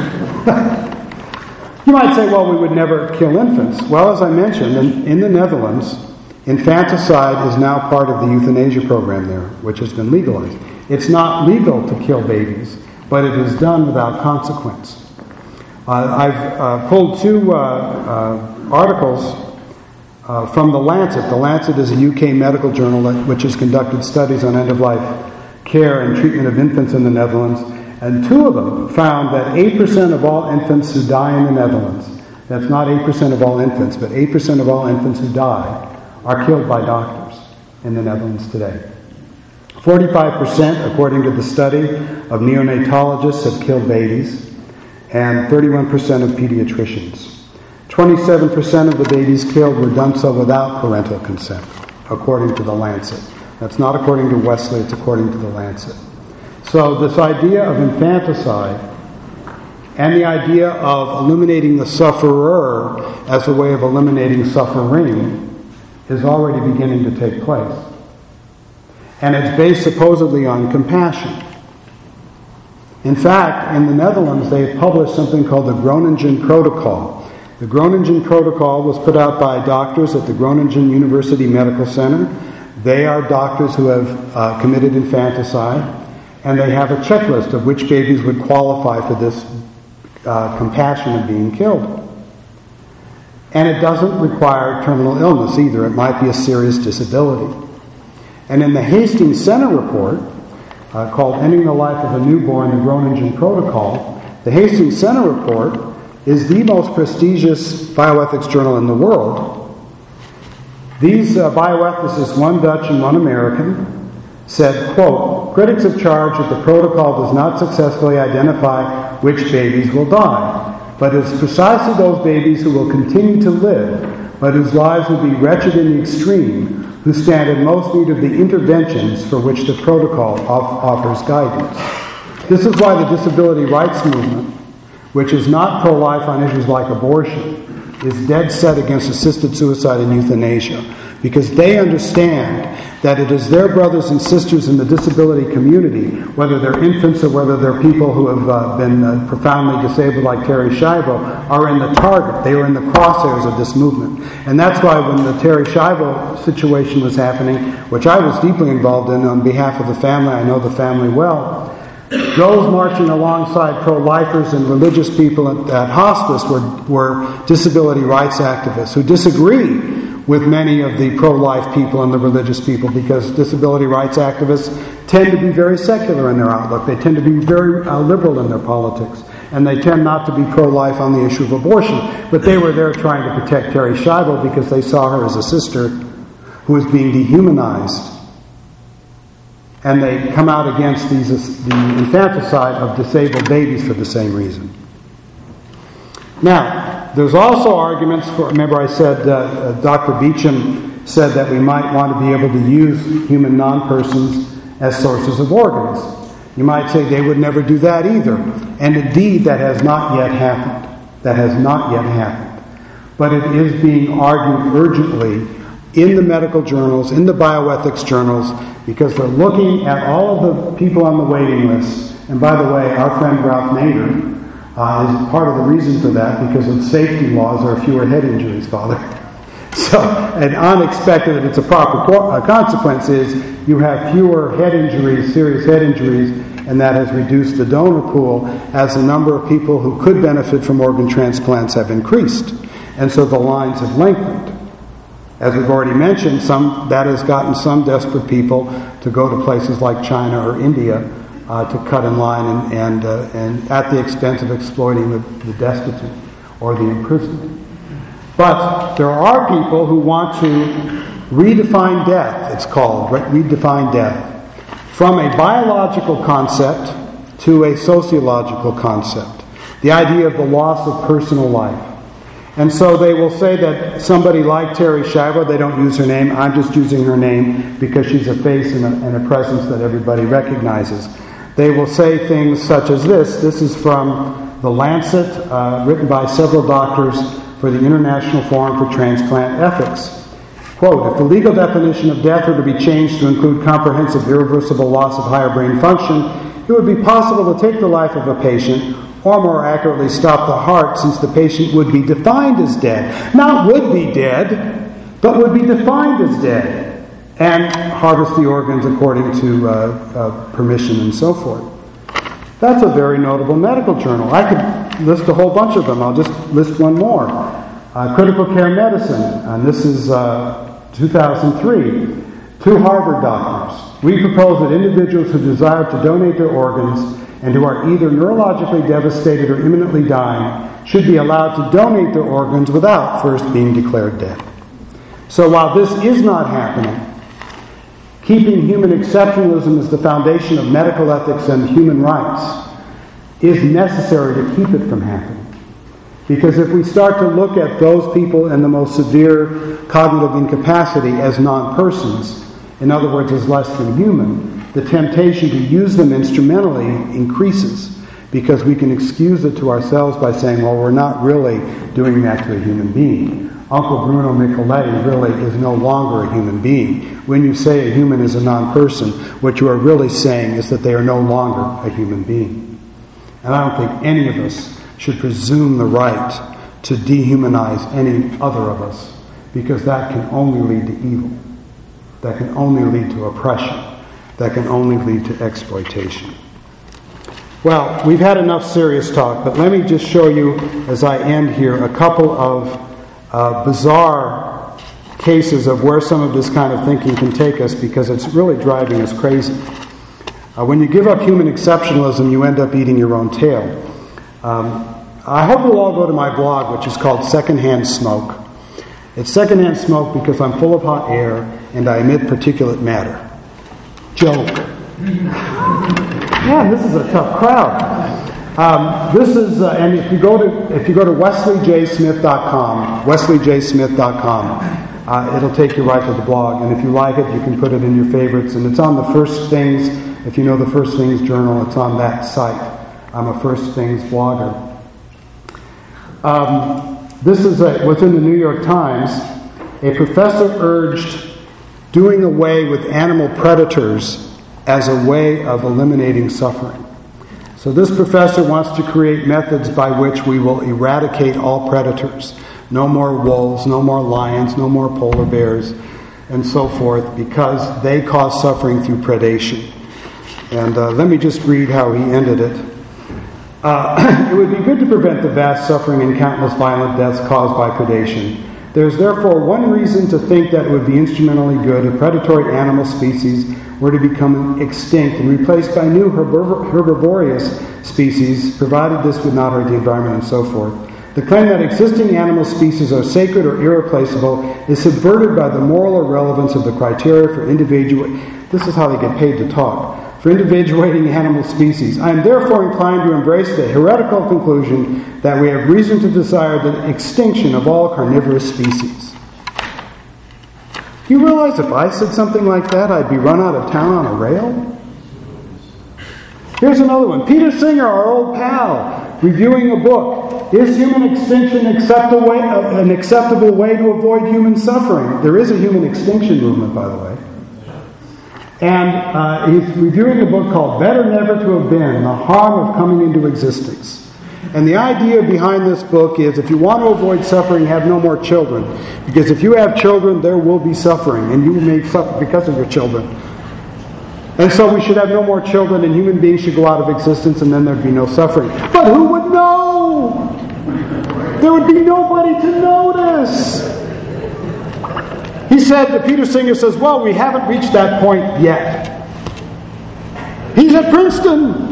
You might say, well, we would never kill infants. Well, as I mentioned, in the Netherlands, infanticide is now part of the euthanasia program there, which has been legalized. It's not legal to kill babies, but it is done without consequence. I've pulled two articles from The Lancet. The Lancet is a UK medical journal which has conducted studies on end-of-life care and treatment of infants in the Netherlands, and two of them found that 8% of all infants who die in the Netherlands, that's not 8% of all infants, but 8% of all infants who die are killed by doctors in the Netherlands today. 45%, according to the study, of neonatologists have killed babies, and 31% of pediatricians. 27% of the babies killed were done so without parental consent, according to The Lancet. That's not according to Wesley, it's according to The Lancet. So this idea of infanticide and the idea of eliminating the sufferer as a way of eliminating suffering is already beginning to take place. And it's based supposedly on compassion. In fact, in the Netherlands, they've published something called the Groningen Protocol. The Groningen Protocol was put out by doctors at the Groningen University Medical Center. They are doctors who have committed infanticide, and they have a checklist of which babies would qualify for this compassion of being killed. And it doesn't require terminal illness either. It might be a serious disability. And in the Hastings Center report, called Ending the Life of a Newborn, the Groningen Protocol, the Hastings Center report is the most prestigious bioethics journal in the world. These bioethicists, one Dutch and one American, said, quote, "Critics have charged that the protocol does not successfully identify which babies will die, but it's precisely those babies who will continue to live, but whose lives will be wretched in the extreme, who stand in most need of the interventions for which the protocol offers guidance." This is why the disability rights movement, which is not pro-life on issues like abortion, is dead set against assisted suicide and euthanasia, because they understand that it is their brothers and sisters in the disability community, whether they're infants or whether they're people who have been profoundly disabled like Terri Schiavo, are in the target. They are in the crosshairs of this movement. And that's why when the Terri Schiavo situation was happening, which I was deeply involved in on behalf of the family, I know the family well, those marching alongside pro-lifers and religious people at hospice were disability rights activists who disagree with many of the pro-life people and the religious people, because disability rights activists tend to be very secular in their outlook. They tend to be very liberal in their politics, and they tend not to be pro-life on the issue of abortion. But they were there trying to protect Terri Schiavo because they saw her as a sister who was being dehumanized. And they come out against the infanticide of disabled babies for the same reason. Now, there's also arguments for, remember I said, Dr. Beecham said that we might want to be able to use human non-persons as sources of organs. You might say they would never do that either. And indeed, that has not yet happened. That has not yet happened. But it is being argued urgently in the medical journals, in the bioethics journals, because they're looking at all of the people on the waiting list. And by the way, our friend Ralph Nader is part of the reason for that, because of safety laws, there are fewer head injuries, Father. So, an unexpected, and it's a proper consequence, is you have fewer head injuries, serious head injuries, and that has reduced the donor pool as the number of people who could benefit from organ transplants have increased. And so the lines have lengthened. As we've already mentioned, that has gotten some desperate people to go to places like China or India to cut in line and at the expense of exploiting the destitute or the imprisoned. But there are people who want to redefine death, it's called, redefine death, from a biological concept to a sociological concept. The idea of the loss of personal life. And so they will say that somebody like Terri Schiavo, they don't use her name, I'm just using her name because she's a face and a presence that everybody recognizes. They will say things such as this. This is from The Lancet, written by several doctors for the International Forum for Transplant Ethics. Quote, "If the legal definition of death were to be changed to include comprehensive irreversible loss of higher brain function, it would be possible to take the life of a patient, or more accurately stop the heart, since the patient would be defined as dead." Not would be dead, but would be defined as dead. And harvest the organs according to permission and so forth. That's a very notable medical journal. I could list a whole bunch of them. I'll just list one more. Critical Care Medicine, and this is 2003. 2 Harvard doctors. "We propose that individuals who desire to donate their organs and who are either neurologically devastated or imminently dying should be allowed to donate their organs without first being declared dead." So while this is not happening, keeping human exceptionalism as the foundation of medical ethics and human rights is necessary to keep it from happening. Because if we start to look at those people in the most severe cognitive incapacity as non-persons, in other words, as less than human, the temptation to use them instrumentally increases. because we can excuse it to ourselves by saying, well, we're not really doing that to a human being. Uncle Bruno Micheletti really is no longer a human being. When you say a human is a non-person, what you are really saying is that they are no longer a human being. And I don't think any of us should presume the right to dehumanize any other of us, because that can only lead to evil. That can only lead to oppression. That can only lead to exploitation. Well, we've had enough serious talk, but let me just show you, as I end here, a couple of bizarre cases of where some of this kind of thinking can take us, because it's really driving us crazy. When you give up human exceptionalism, you end up eating your own tail. I hope you'll all go to my blog, which is called Secondhand Smoke. It's secondhand smoke because I'm full of hot air and I emit particulate matter. Joke. Man, this is a tough crowd. And if you go to wesleyjsmith.com, wesleyjsmith.com, it'll take you right to the blog. And if you like it, you can put it in your favorites. And it's on the First Things. If you know the First Things Journal, it's on that site. I'm a First Things blogger. This is what's in the New York Times. A professor urged doing away with animal predators as a way of eliminating suffering. So this professor wants to create methods by which we will eradicate all predators. No more wolves, no more lions, no more polar bears, and so forth, because they cause suffering through predation. And let me just read how he ended it. It would be good to prevent the vast suffering and countless violent deaths caused by predation. There is therefore one reason to think that it would be instrumentally good if predatory animal species were to become extinct and replaced by new herbivorous species, provided this would not hurt the environment and so forth. The claim that existing animal species are sacred or irreplaceable is subverted by the moral irrelevance of the criteria for this is how they get paid to talk. For individuating animal species. I am therefore inclined to embrace the heretical conclusion that we have reason to desire the extinction of all carnivorous species. You realize if I said something like that, I'd be run out of town on a rail? Here's another one. Peter Singer, our old pal, reviewing a book. Is human extinction an acceptable way to avoid human suffering? There is a human extinction movement, by the way. And he's reviewing a book called Better Never to Have Been, The Harm of Coming into Existence. And the idea behind this book is if you want to avoid suffering, have no more children. Because if you have children, there will be suffering, and you may suffer because of your children. And so we should have no more children, and human beings should go out of existence, and then there'd be no suffering. But who would know? There would be nobody to notice. He said, Peter Singer says, well, we haven't reached that point yet. He's at Princeton.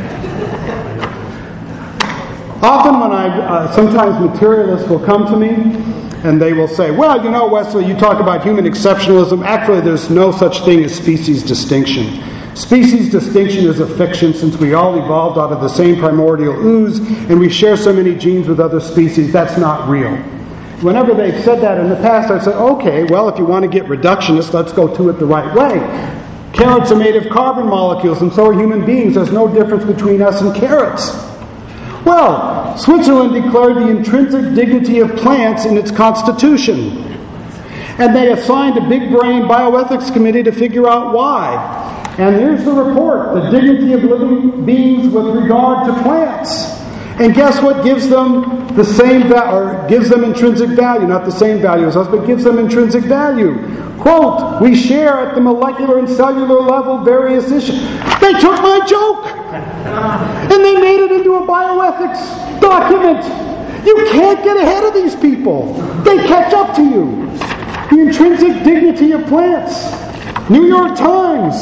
Often when sometimes materialists will come to me and they will say, well, you know, Wesley, you talk about human exceptionalism. Actually, there's no such thing as species distinction. Species distinction is a fiction since we all evolved out of the same primordial ooze and we share so many genes with other species. That's not real. Whenever they've said that in the past, I've said, okay, well, if you want to get reductionist, let's go to it the right way. Carrots are made of carbon molecules, and so are human beings. There's no difference between us and carrots. Well, Switzerland declared the intrinsic dignity of plants in its constitution. And they assigned a big-brain bioethics committee to figure out why. And here's the report, the dignity of living beings with regard to plants. And guess what gives them the same gives them intrinsic value, not the same value as us, but gives them intrinsic value. Quote, we share at the molecular and cellular level various issues. They took my joke! And they made it into a bioethics document. You can't get ahead of these people. They catch up to you. The intrinsic dignity of plants. New York Times.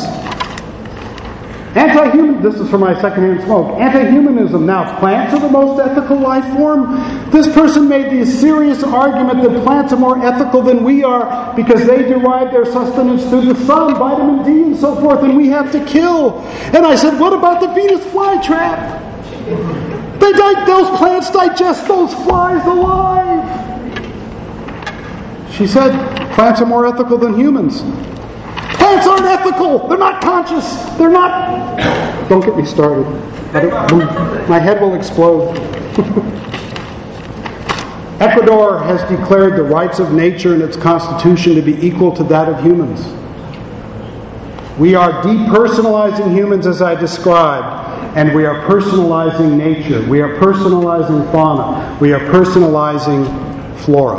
This is for my secondhand smoke. Anti-humanism. Now, plants are the most ethical life form. This person made the serious argument that plants are more ethical than we are because they derive their sustenance through the sun, vitamin D, and so forth, and we have to kill. And I said, what about the Venus flytrap? Those plants digest those flies alive. She said, plants are more ethical than humans. Plants aren't ethical. They're not conscious. They're not... Don't get me started. My head will explode. Ecuador has declared the rights of nature in its constitution to be equal to that of humans. We are depersonalizing humans as I described, and we are personalizing nature. We are personalizing fauna. We are personalizing flora.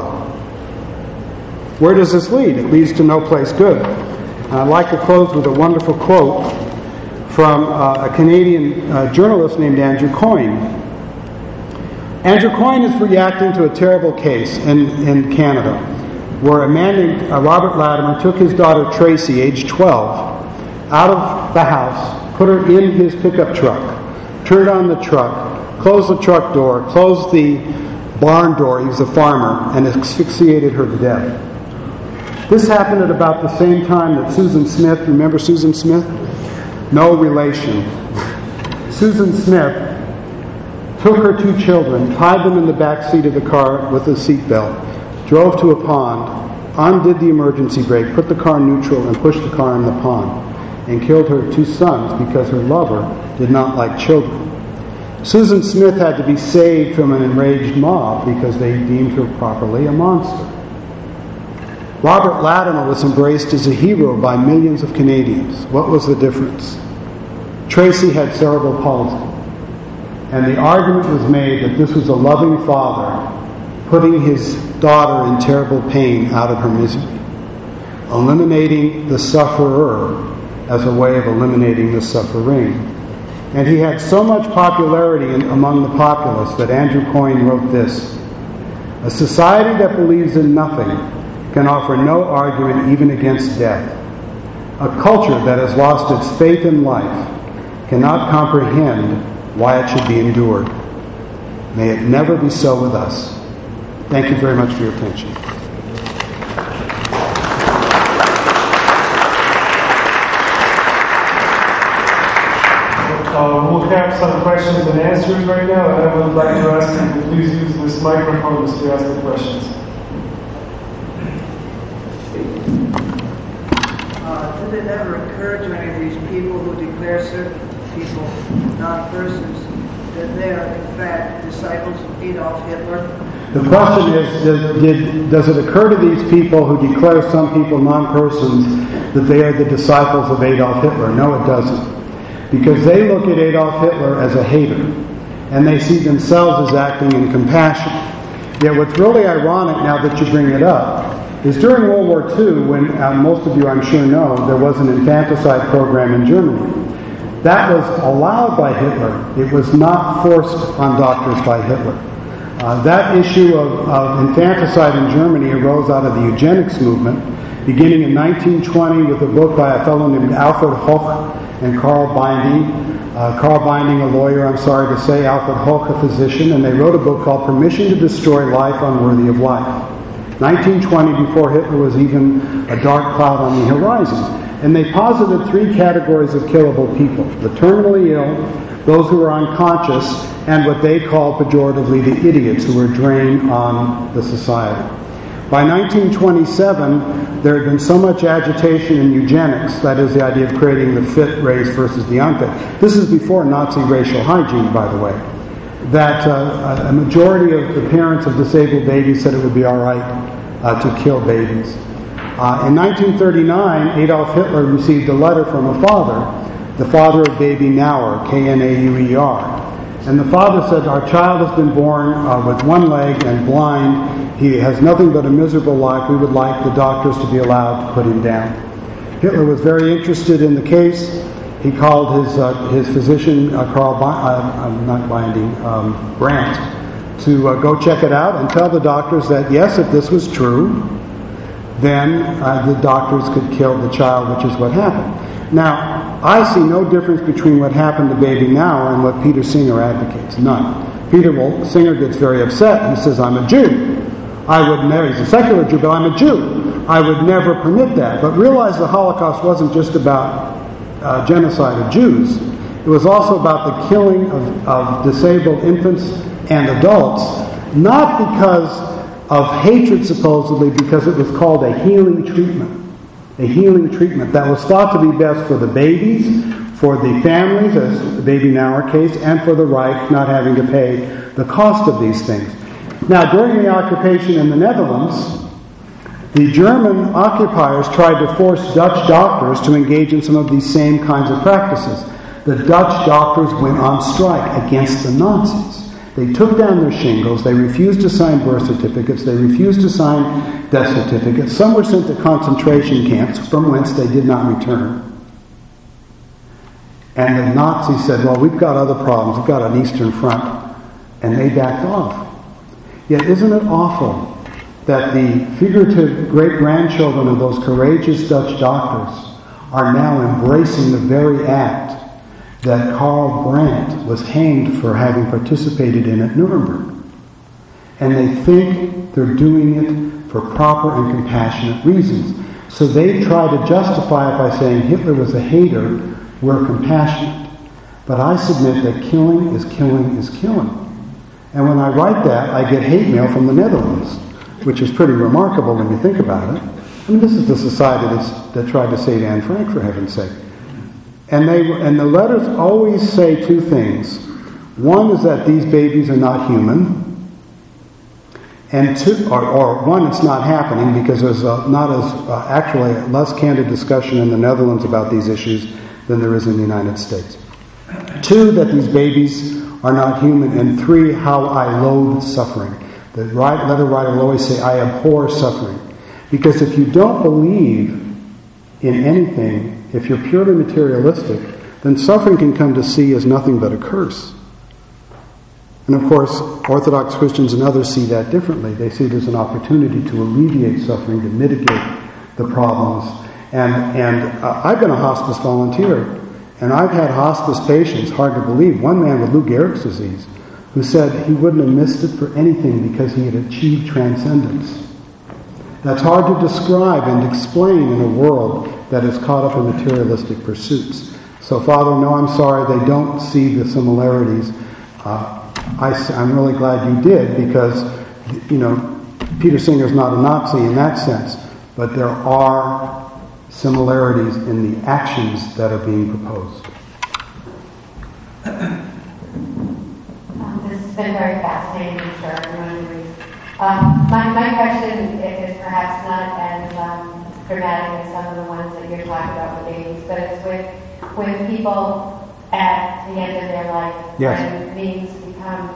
Where does this lead? It leads to no place good. I'd like to close with a wonderful quote from a Canadian journalist named Andrew Coyne. Andrew Coyne is reacting to a terrible case in Canada where a man named Robert Latimer took his daughter Tracy, age 12, out of the house, put her in his pickup truck, turned on the truck, closed the truck door, closed the barn door, he was a farmer, and asphyxiated her to death. This happened at about the same time that Susan Smith, remember Susan Smith? No relation. Susan Smith took her 2 children, tied them in the back seat of the car with a seatbelt, drove to a pond, undid the emergency brake, put the car in neutral, and pushed the car in the pond, and killed her 2 sons because her lover did not like children. Susan Smith had to be saved from an enraged mob because they deemed her properly a monster. Robert Latimer was embraced as a hero by millions of Canadians. What was the difference? Tracy had cerebral palsy. And the argument was made that this was a loving father putting his daughter in terrible pain out of her misery, eliminating the sufferer as a way of eliminating the suffering. And he had so much popularity among the populace that Andrew Coyne wrote this: "A society that believes in nothing can offer no argument even against death. A culture that has lost its faith in life cannot comprehend why it should be endured. May it never be so with us." Thank you very much for your attention.
We'll have some questions and answers right now, and I would like to ask you to please use this microphone to ask the questions.
Did it ever occur to any of these people who declare certain people non-persons that they are in fact disciples of Adolf Hitler?
The question is, does it occur to these people who declare some people non-persons that they are the disciples of Adolf Hitler? No, it doesn't. Because they look at Adolf Hitler as a hater, and they see themselves as acting in compassion. Yet what's really ironic, now that you bring it up, is during World War II, when most of you I'm sure know, there was an infanticide program in Germany. That was allowed by Hitler. It was not forced on doctors by Hitler. That issue of infanticide in Germany arose out of the eugenics movement, beginning in 1920 with a book by a fellow named Alfred Hoch and Carl Binding. Carl Binding, a lawyer, I'm sorry to say, Alfred Hoch, a physician, and they wrote a book called Permission to Destroy Life Unworthy of Life. 1920, before Hitler was even a dark cloud on the horizon. And they posited 3 categories of killable people: the terminally ill, those who were unconscious, and what they called pejoratively the idiots who were a drain on the society. By 1927, there had been so much agitation in eugenics, that is the idea of creating the fit race versus the unfit. This is before Nazi racial hygiene, by the way, that a majority of the parents of disabled babies said it would be all right to kill babies. In 1939, Adolf Hitler received a letter from a father, the father of baby Nauer, K-N-A-U-E-R. And the father said, "Our child has been born with one leg and blind. He has nothing but a miserable life. We would like the doctors to be allowed to put him down." Hitler was very interested in the case. He called his physician, Brandt, to go check it out and tell the doctors that, yes, if this was true, then the doctors could kill the child, which is what happened. Now, I see no difference between what happened to baby Nauer and what Peter Singer advocates. None. Singer gets very upset. He says, "I'm a Jew. I would never," he's a secular Jew, "but I'm a Jew. I would never permit that." But realize the Holocaust wasn't just about genocide of Jews. It was also about the killing of disabled infants and adults, not because of hatred supposedly, because it was called a healing treatment. a healing treatment that was thought to be best for the babies, for the families, as the baby in our case, and for the Reich not having to pay the cost of these things. Now, during the occupation in the Netherlands, the German occupiers tried to force Dutch doctors to engage in some of these same kinds of practices. The Dutch doctors went on strike against the Nazis. They took down their shingles, they refused to sign birth certificates, they refused to sign death certificates. Some were sent to concentration camps from whence they did not return. And the Nazis said, well, we've got other problems, we've got an Eastern Front, and they backed off. Yet isn't it awful that the figurative great-grandchildren of those courageous Dutch doctors are now embracing the very act that Karl Brandt was hanged for having participated in at Nuremberg. And they think they're doing it for proper and compassionate reasons. So they try to justify it by saying Hitler was a hater, we're compassionate. But I submit that killing is killing is killing. And when I write that, I get hate mail from the Netherlands, which is pretty remarkable when you think about it. I mean, this is the society that tried to save Anne Frank, for heaven's sake. And the letters always say two things. One is that these babies are not human. And two, or one, it's not happening because there's actually less candid discussion in the Netherlands about these issues than there is in the United States. Two, that these babies are not human. And three, how I loathe suffering. The letter writer will always say, I abhor suffering. Because if you don't believe in anything, if you're purely materialistic, then suffering can come to see as nothing but a curse. And of course, Orthodox Christians and others see that differently. They see it as an opportunity to alleviate suffering, to mitigate the problems. And I've been a hospice volunteer, and I've had hospice patients, hard to believe, one man with Lou Gehrig's disease, who said he wouldn't have missed it for anything because he had achieved transcendence. That's hard to describe and explain in a world that is caught up in materialistic pursuits. So, Father, no, I'm sorry, they don't see the similarities. I'm really glad you did because, Peter Singer's not a Nazi in that sense, but there are similarities in the actions that are being proposed.
This has been very fascinating, I'm sure everyone agrees. My question is perhaps not as dramatic as some of the ones that you're talking about with babies, but it's with people at the end of their life,
yes,
when means become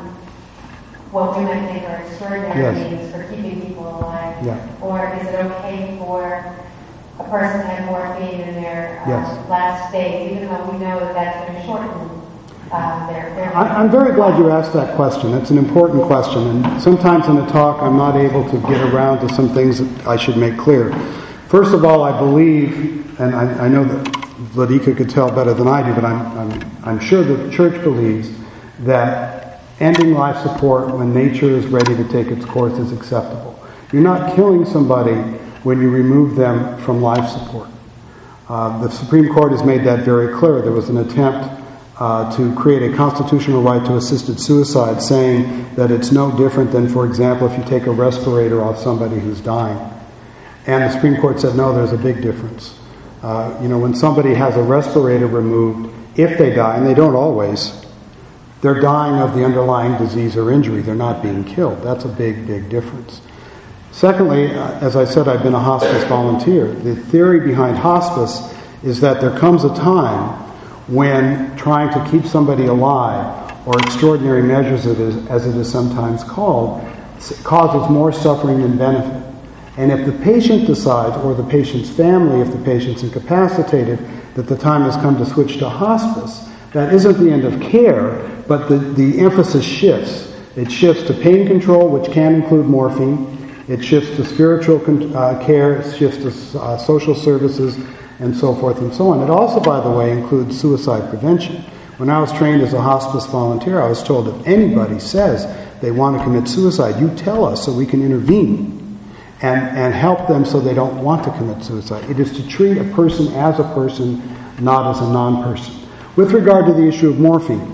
what we might think are extraordinary, yes, means for keeping people alive.
Yeah. Or
is it okay for a person to have morphine in their
yes,
last days, even though we know that that's going to shorten their
I'm very glad you asked that question. That's an important question, and sometimes in a talk I'm not able to get around to some things that I should make clear. First of all, I believe, and I know that Vladika could tell better than I do, but I'm sure the Church believes that ending life support when nature is ready to take its course is acceptable. You're not killing somebody when you remove them from life support. The Supreme Court has made that very clear. There was an attempt to create a constitutional right to assisted suicide, saying that it's no different than, for example, if you take a respirator off somebody who's dying. And the Supreme Court said, no, there's a big difference. When somebody has a respirator removed, if they die, and they don't always, they're dying of the underlying disease or injury. They're not being killed. That's a big, big difference. Secondly, as I said, I've been a hospice volunteer. The theory behind hospice is that there comes a time when trying to keep somebody alive, or extraordinary measures as it is sometimes called, causes more suffering than benefit. And if the patient decides, or the patient's family, if the patient's incapacitated, that the time has come to switch to hospice, that isn't the end of care, but the emphasis shifts. It shifts to pain control, which can include morphine. It shifts to spiritual care. It shifts to social services, and so forth and so on. It also, by the way, includes suicide prevention. When I was trained as a hospice volunteer, I was told if anybody says they want to commit suicide, you tell us so we can intervene and help them so they don't want to commit suicide. It is to treat a person, not as a non-person. With regard to the issue of morphine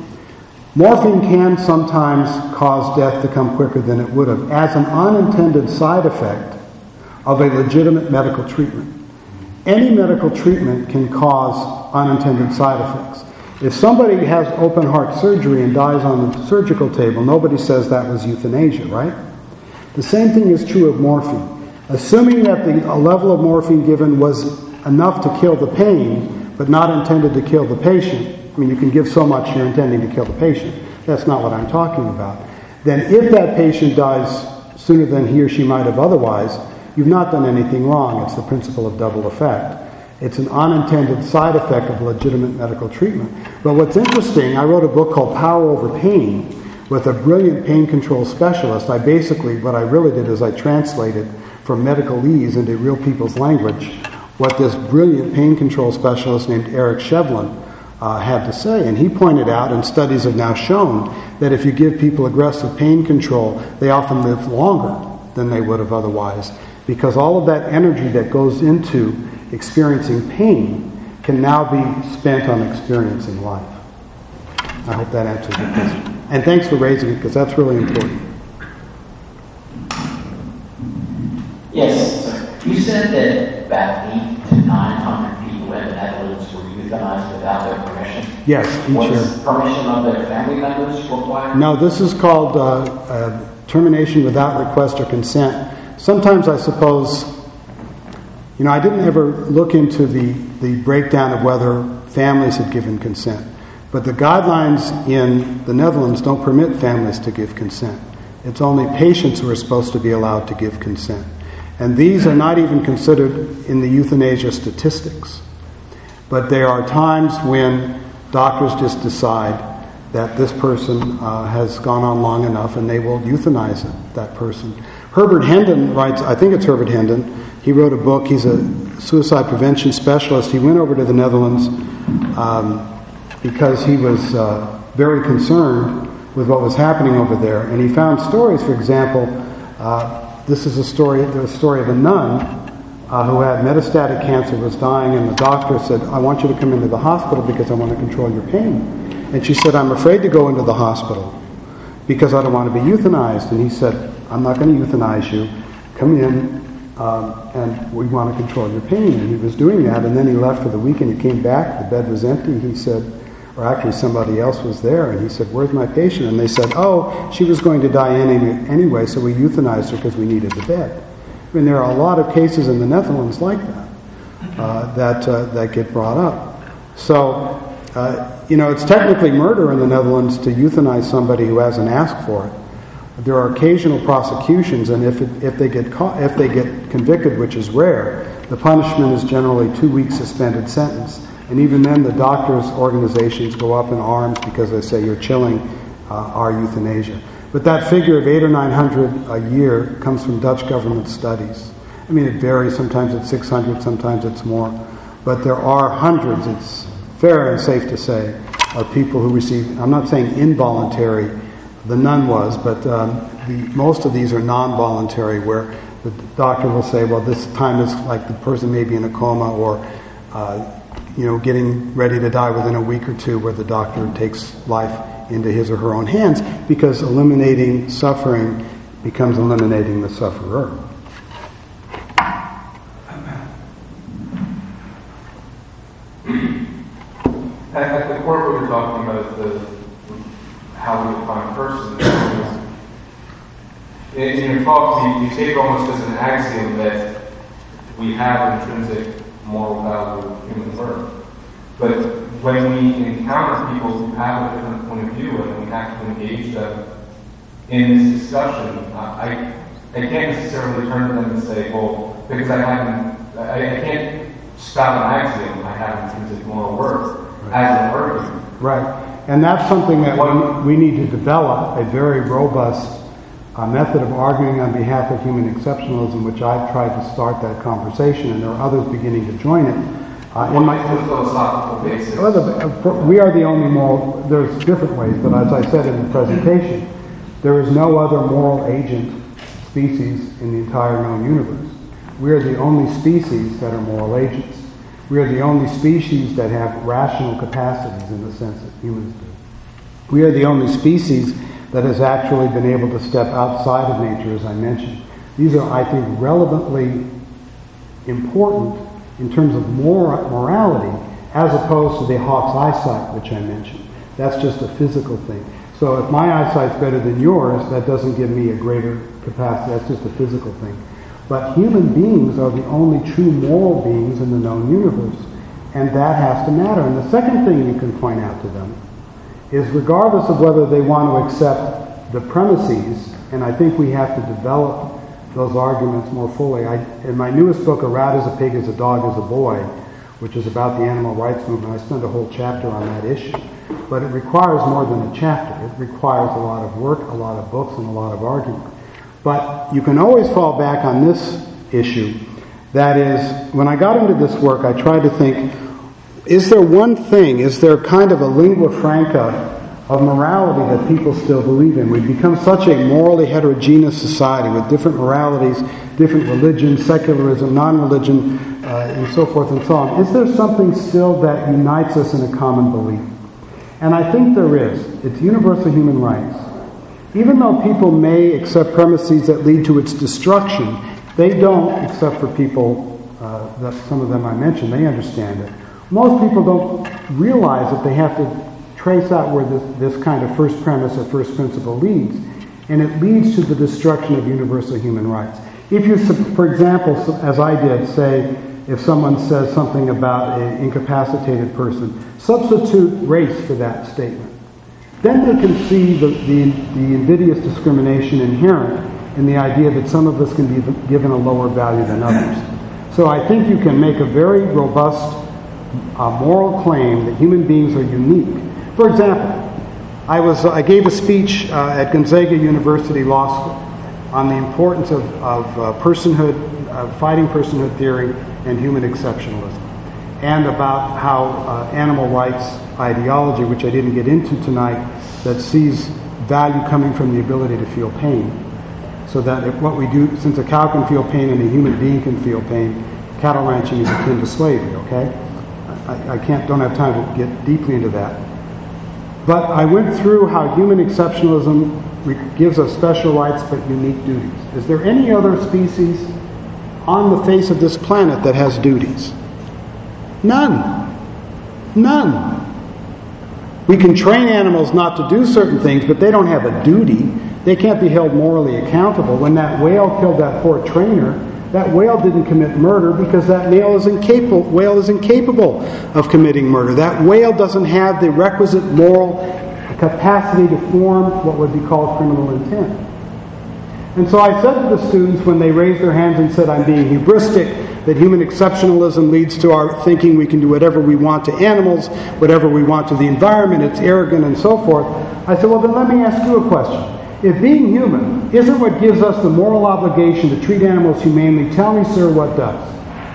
can sometimes cause death to come quicker than it would have as an unintended side effect of a legitimate medical treatment. any medical treatment can cause unintended side effects. If somebody has open heart surgery and dies on the surgical table, nobody says that was euthanasia, right? The same thing is true of morphine. Assuming that the level of morphine given was enough to kill the pain, but not intended to kill the patient, I mean, you can give so much you're intending to kill the patient. That's not what I'm talking about. Then if that patient dies sooner than he or she might have otherwise, you've not done anything wrong. It's the principle of double effect. It's an unintended side effect of legitimate medical treatment. But what's interesting, I wrote a book called Power Over Pain with a brilliant pain control specialist. What I really did is I translated from medicalese into real people's language what this brilliant pain control specialist named Eric Shevlin had to say. And he pointed out, and studies have now shown, that if you give people aggressive pain control, they often live longer than they would have otherwise, because all of that energy that goes into experiencing pain can now be spent on experiencing life. I hope that answers your question. And thanks for raising it, because that's really important.
Yes, sir. You said that about 800 to 900 people in the Netherlands were euthanized without their permission.
Yes, each year.
Was permission of their family members required?
No, this is called termination without request or consent. Sometimes I suppose, I didn't ever look into the breakdown of whether families had given consent. But the guidelines in the Netherlands don't permit families to give consent. It's only patients who are supposed to be allowed to give consent. And these are not even considered in the euthanasia statistics. But there are times when doctors just decide that this person has gone on long enough and they will euthanize that person. Herbert Hendon writes, I think it's Herbert Hendon, he wrote a book, he's a suicide prevention specialist. He went over to the Netherlands because he was very concerned with what was happening over there. And he found stories, for example, this is the story of a nun who had metastatic cancer, was dying, and the doctor said, I want you to come into the hospital because I want to control your pain. And she said, I'm afraid to go into the hospital because I don't want to be euthanized. And he said, I'm not going to euthanize you. Come in, and we want to control your pain. And he was doing that, and then he left for the week, and he came back, the bed was empty. He said, or actually somebody else was there, and he said, where's my patient? And they said, oh, she was going to die anyway, so we euthanized her because we needed the bed. I mean, there are a lot of cases in the Netherlands like that, that get brought up. So, it's technically murder in the Netherlands to euthanize somebody who hasn't asked for it. There are occasional prosecutions, and if they get convicted, which is rare, the punishment is generally 2 weeks suspended sentence. And even then, the doctors' organizations go up in arms because they say you're chilling our euthanasia. But that figure of 800 or 900 a year comes from Dutch government studies. I mean, it varies. Sometimes it's 600, sometimes it's more. But there are hundreds, it's fair and safe to say, of people who receive, I'm not saying involuntary, the nun was, but most of these are non-voluntary, where the doctor will say, well, this time is like the person may be in a coma, or getting ready to die within a week or two, where the doctor takes life into his or her own hands, because eliminating suffering becomes eliminating the sufferer.
At the core, what you're talking about is how we define person. In your talk, you take almost as an axiom that we have intrinsic moral value of human worth. But when we encounter people who have a different point of view and we have to engage them in this discussion, I can't necessarily turn to them and say, well, because I can't stop an axiom, I have intrinsic moral worth as an argument.
Right. And that's something that we need to develop, a very robust method of arguing on behalf of human exceptionalism, which I've tried to start that conversation, and there are others beginning to join it.
Philosophical basis?
We are the only moral, there's different ways, but as I said in the presentation, there is no other moral agent species in the entire known universe. We are the only species that are moral agents. We are the only species that have rational capacities in the sense that humans do. We are the only species that has actually been able to step outside of nature, as I mentioned. These are, I think, relevantly important in terms of morality, as opposed to the hawk's eyesight, which I mentioned. That's just a physical thing. So if my eyesight's better than yours, that doesn't give me a greater capacity. That's just a physical thing. But human beings are the only true moral beings in the known universe. And that has to matter. And the second thing you can point out to them is, regardless of whether they want to accept the premises, and I think we have to develop those arguments more fully. In my newest book, A Rat is a Pig, as a Dog is a Boy, which is about the animal rights movement, I spent a whole chapter on that issue. But it requires more than a chapter. It requires a lot of work, a lot of books, and a lot of argument. But you can always fall back on this issue. That is, when I got into this work, I tried to think, is there one thing, is there kind of a lingua franca of morality that people still believe in? We've become such a morally heterogeneous society with different moralities, different religions, secularism, non-religion, and so forth and so on. Is there something still that unites us in a common belief? And I think there is. It's universal human rights. Even though people may accept premises that lead to its destruction, they don't, except for people, that some of them I mentioned, they understand it. Most people don't realize that they have to trace out where this kind of first premise or first principle leads, and it leads to the destruction of universal human rights. If you, for example, as I did, say, if someone says something about an incapacitated person, substitute race for that statement. Then they can see the invidious discrimination inherent in the idea that some of us can be given a lower value than others. So I think you can make a very robust moral claim that human beings are unique. For example, I gave a speech at Gonzaga University Law School on the importance of personhood, fighting personhood theory and human exceptionalism, and about how animal rights ideology, which I didn't get into tonight, that sees value coming from the ability to feel pain. So that if what we do, since a cow can feel pain and a human being can feel pain, cattle ranching is akin to slavery, okay? I don't have time to get deeply into that. But I went through how human exceptionalism gives us special rights but unique duties. Is there any other species on the face of this planet that has duties? None. None. We can train animals not to do certain things, but they don't have a duty. They can't be held morally accountable. When that whale killed that poor trainer, that whale didn't commit murder because that whale is incapable of committing murder. That whale doesn't have the requisite moral capacity to form what would be called criminal intent. And so I said to the students when they raised their hands and said, I'm being hubristic, that human exceptionalism leads to our thinking we can do whatever we want to animals, whatever we want to the environment, it's arrogant and so forth. I said, well then let me ask you a question. If being human isn't what gives us the moral obligation to treat animals humanely, tell me, sir, what does?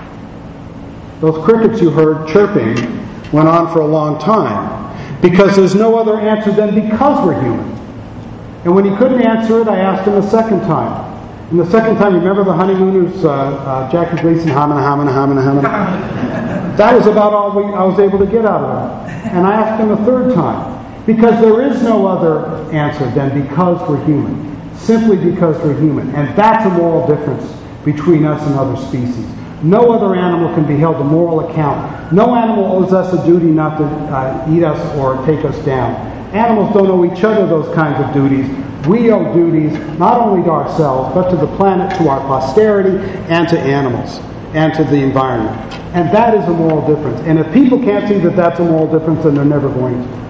Those crickets you heard chirping went on for a long time because there's no other answer than because we're human. And when he couldn't answer it, I asked him a second time. And the second time, remember the honeymooners, Jackie Gleason, hamina. That was about all I was able to get out of him. And I asked him a third time. Because there is no other answer than because we're human. Simply because we're human. And that's a moral difference between us and other species. No other animal can be held to moral account. No animal owes us a duty not to eat us or take us down. Animals don't owe each other those kinds of duties. We owe duties not only to ourselves, but to the planet, to our posterity, and to animals, and to the environment. And that is a moral difference. And if people can't see that that's a moral difference, then they're never going to.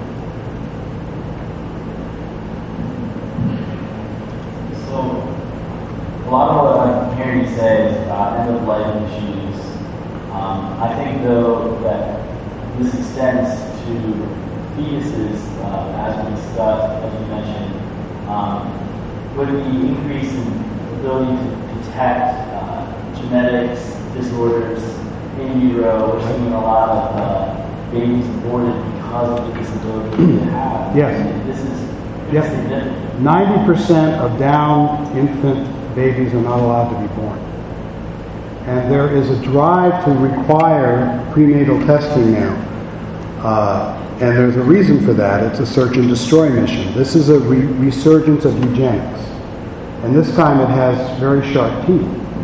A lot of what I'm hearing you say is about end-of-life issues. I think, though, that this extends to fetuses, as we discussed, as we mentioned, with the increase in ability to detect genetics, disorders, in utero, we're seeing a lot of babies aborted because of the disability they have.
Yes.
And this is significant.
90% of Down infant babies are not allowed to be born. And there is a drive to require prenatal testing now. And there's a reason for that. It's a search and destroy mission. This is a resurgence of eugenics. And this time it has very sharp teeth.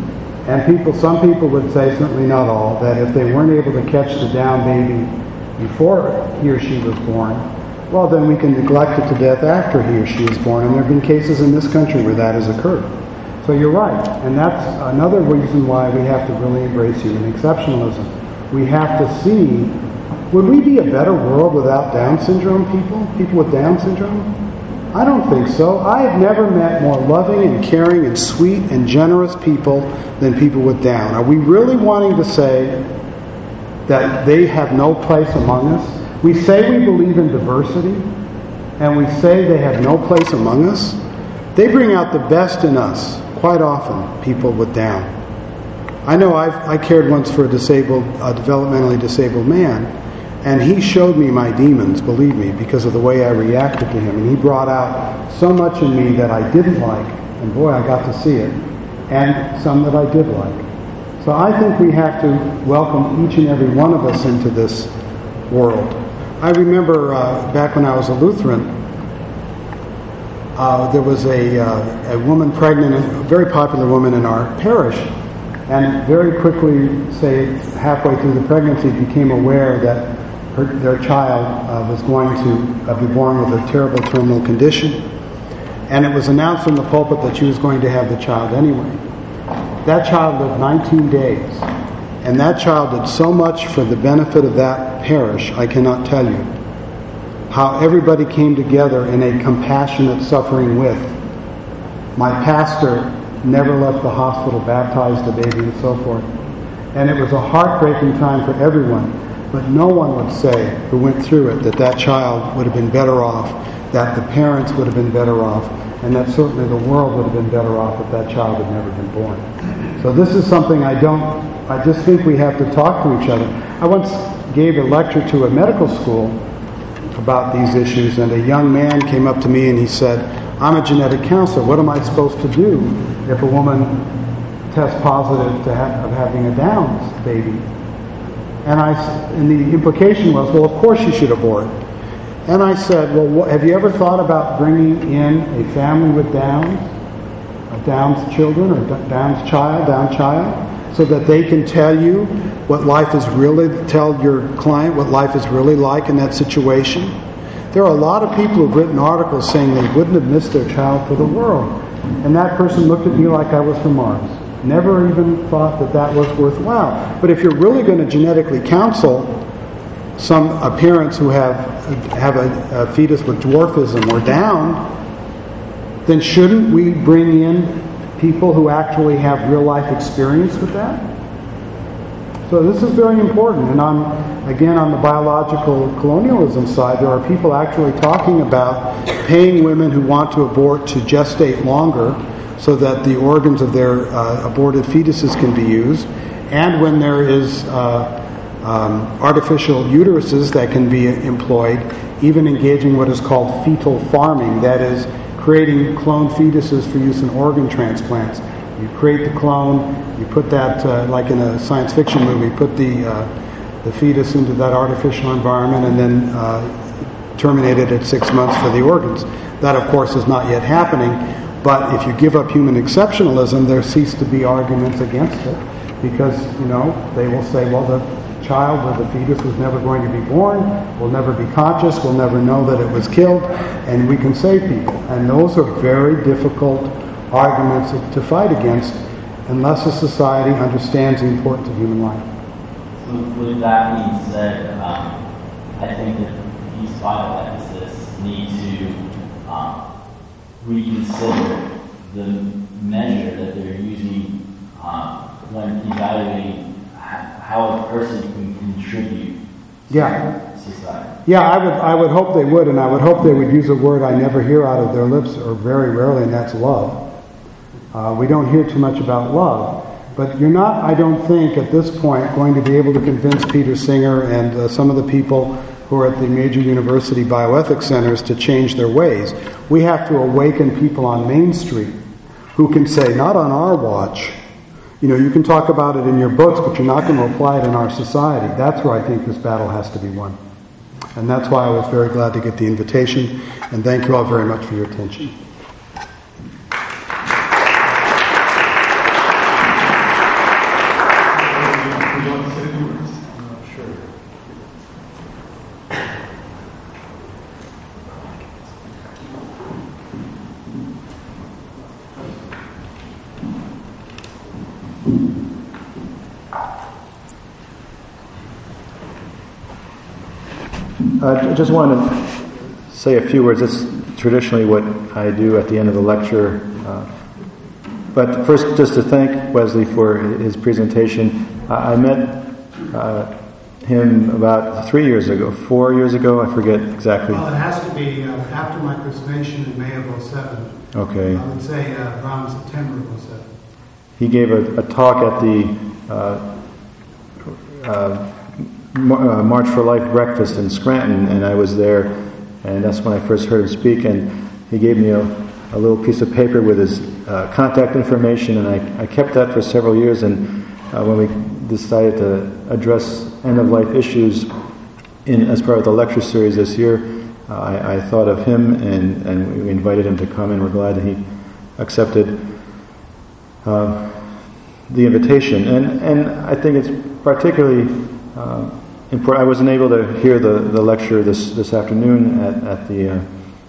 And some people would say, certainly not all, that if they weren't able to catch the Down baby before he or she was born, well, then we can neglect it to death after he or she is born. And there have been cases in this country where that has occurred. So you're right. And that's another reason why we have to really embrace human exceptionalism. We have to see, would we be a better world without Down syndrome people? People with Down syndrome? I don't think so. I have never met more loving and caring and sweet and generous people than people with Down. Are we really wanting to say that they have no place among us? We say we believe in diversity, and we say they have no place among us. They bring out the best in us, quite often, people with Down. I know I cared once for a developmentally disabled man, and he showed me my demons, believe me, because of the way I reacted to him. And he brought out so much in me that I didn't like, and boy, I got to see it, and some that I did like. So I think we have to welcome each and every one of us into this world. I remember back when I was a Lutheran, there was a woman pregnant, a very popular woman in our parish, and very quickly, say halfway through the pregnancy, became aware that their child was going to be born with a terrible terminal condition. And it was announced from the pulpit that she was going to have the child anyway. That child lived 19 days. And that child did so much for the benefit of that parish, I cannot tell you. How everybody came together in a compassionate suffering with. My pastor never left the hospital, baptized the baby, and so forth. And it was a heartbreaking time for everyone. But no one would say, who went through it, that child would have been better off, that the parents would have been better off, and that certainly the world would have been better off if that child had never been born. So this is something I just think we have to talk to each other. I once gave a lecture to a medical school about these issues, and a young man came up to me and he said, I'm a genetic counselor. What am I supposed to do if a woman tests positive of having a Down baby? And the implication was, well, of course you should abort. And I said, well, have you ever thought about bringing in a family with Downs, Down's children, or Down child, so that they can tell you what life is really, tell your client what life is really like in that situation? There are a lot of people who've written articles saying they wouldn't have missed their child for the world. And that person looked at me like I was from Mars. Never even thought that was worthwhile. But if you're really going to genetically counsel some parents who have a fetus with dwarfism or Down, then shouldn't we bring in people who actually have real life experience with that? So this is very important. And on the biological colonialism side, there are people actually talking about paying women who want to abort to gestate longer so that the organs of their aborted fetuses can be used. And when there is artificial uteruses that can be employed, even engaging what is called fetal farming, that is, creating clone fetuses for use in organ transplants. You create the clone, you put that, like in a science fiction movie, put the fetus into that artificial environment and then terminate it at 6 months for the organs. That, of course, is not yet happening. But if you give up human exceptionalism, there cease to be arguments against it. Because, they will say, well, the child or the fetus was never going to be born, will never be conscious, will never know that it was killed, and we can save people. And those are very difficult arguments to fight against unless a society understands the importance of human life.
So with that being said, I think that these bioethicists need to reconsider the measure that they're using when evaluating how a person can contribute to society.
Yeah, I would hope they would, and I would hope they would use a word I never hear out of their lips, or very rarely, and that's love. We don't hear too much about love. But you're not, I don't think, at this point, going to be able to convince Peter Singer and some of the people who are at the major university bioethics centers to change their ways. We have to awaken people on Main Street who can say, not on our watch. You can talk about it in your books, but you're not going to apply it in our society. That's where I think this battle has to be won. And that's why I was very glad to get the invitation. And thank you all very much for your attention.
I just want to say a few words. It's traditionally what I do at the end of the lecture. But first, just to thank Wesley for his presentation. I met him about 3 years ago, 4 years ago, I forget exactly.
Well, it has to be after my chrismation in May of 07.
Okay.
I would say around September of 07.
He gave a talk at the March for Life breakfast in Scranton, and I was there, and that's when I first heard him speak, and he gave me a little piece of paper with his contact information, and I kept that for several years, and when we decided to address end-of-life issues as part of the lecture series this year, I thought of him, and we invited him to come, and we're glad that he accepted the invitation. And I think it's particularly important. I wasn't able to hear the lecture this afternoon at the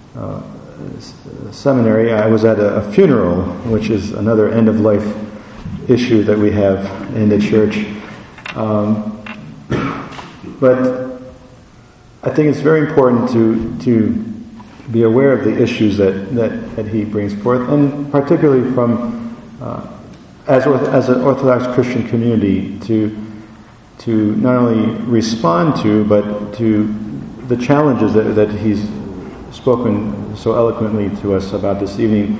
seminary. I was at a funeral, which is another end-of-life issue that we have in the church. But I think it's very important to be aware of the issues that he brings forth, and particularly from as an Orthodox Christian community to not only respond to, but to the challenges that he's spoken so eloquently to us about this evening.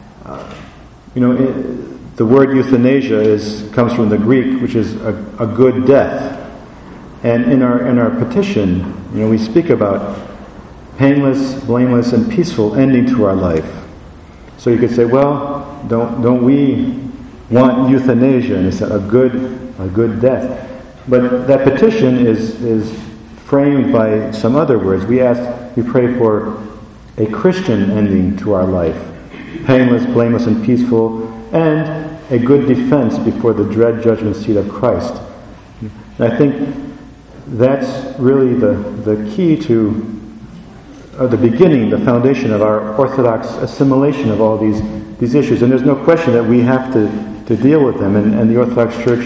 The word euthanasia comes from the Greek, which is a good death. And in our petition, we speak about painless, blameless, and peaceful ending to our life. So you could say, well, don't we want euthanasia, and it's a good death? But that petition is framed by some other words. We pray for a Christian ending to our life, painless, blameless, and peaceful, and a good defense before the dread judgment seat of Christ. And I think that's really the key to the beginning, the foundation of our Orthodox assimilation of all these issues. And there's no question that we have to deal with them. And the Orthodox Church,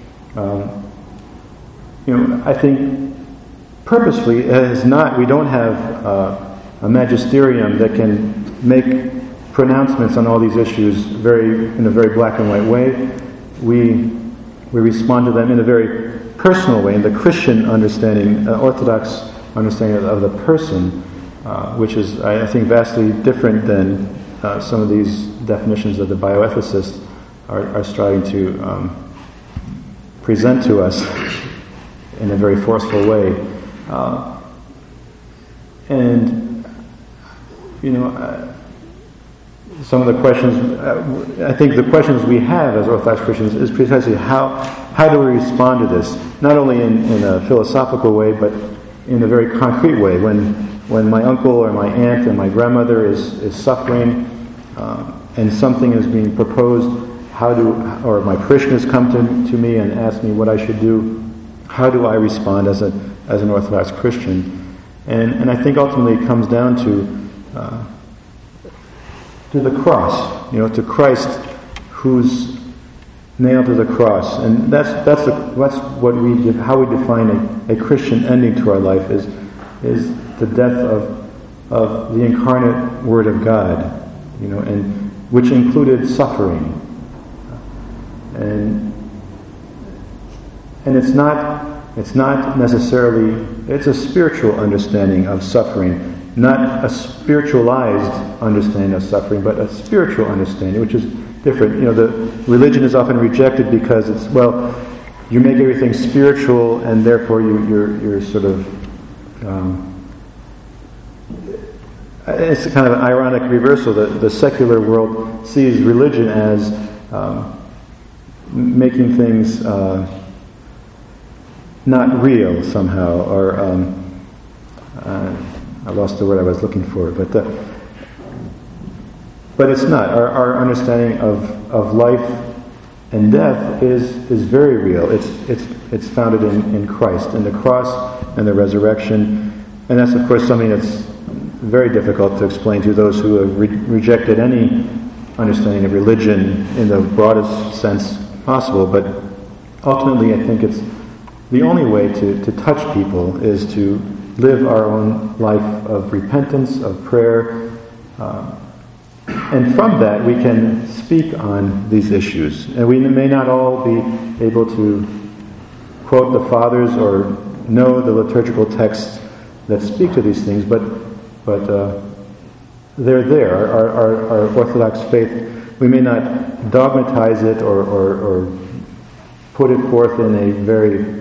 I think purposefully we don't have a magisterium that can make pronouncements on all these issues in a very black and white way. We respond to them in a very personal way, in the Christian understanding, Orthodox understanding of the person, which is, I think, vastly different than some of these definitions that the bioethicists are striving to present to us in a very forceful way. Some of the questions, I think the questions we have as Orthodox Christians is precisely how do we respond to this? Not only in a philosophical way, but in a very concrete way. When my uncle or my aunt and my grandmother is suffering, and something is being proposed, or my parishioners come to me and ask me what I should do, how do I respond as an Orthodox Christian? And I think ultimately it comes down to the cross, to Christ who's nailed to the cross, and that's how we define a Christian ending to our life is the death of the incarnate Word of God, and which included suffering, and it's not necessarily, it's a spiritual understanding of suffering. Not a spiritualized understanding of suffering, but a spiritual understanding, which is different. The religion is often rejected because it's, you make everything spiritual, and therefore you're sort of. It's kind of an ironic reversal that the secular world sees religion as making things not real somehow, or. I lost the word I was looking for, but it's not. Our understanding of life And death is very real. It's founded in Christ, in the cross and the resurrection. And that's, of course, something that's very difficult to explain to those who have rejected any understanding of religion in the broadest sense possible. But ultimately, I think it's the only way to touch people is to live our own life of repentance, of prayer, and from that we can speak on these issues. And we may not all be able to quote the fathers or know the liturgical texts that speak to these things, but they're there. Our Orthodox faith, we may not dogmatize it or put it forth in a very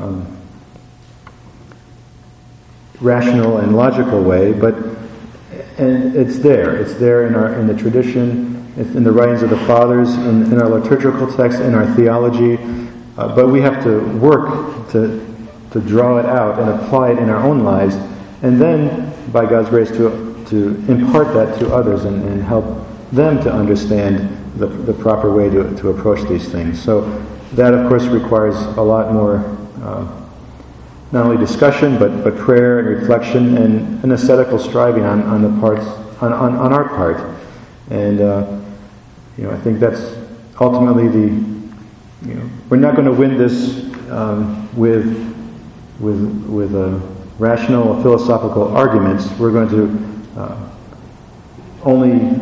rational and logical way, and it's there. It's there in the tradition, it's in the writings of the fathers, in our liturgical text, in our theology. But we have to work to draw it out and apply it in our own lives, and then, by God's grace, to impart that to others and help them to understand the proper way to approach these things. So that, of course, requires a lot more not only discussion, but prayer and reflection and an ascetical striving on our part. And I think that's ultimately we're not going to win this with rational philosophical arguments. We're going to only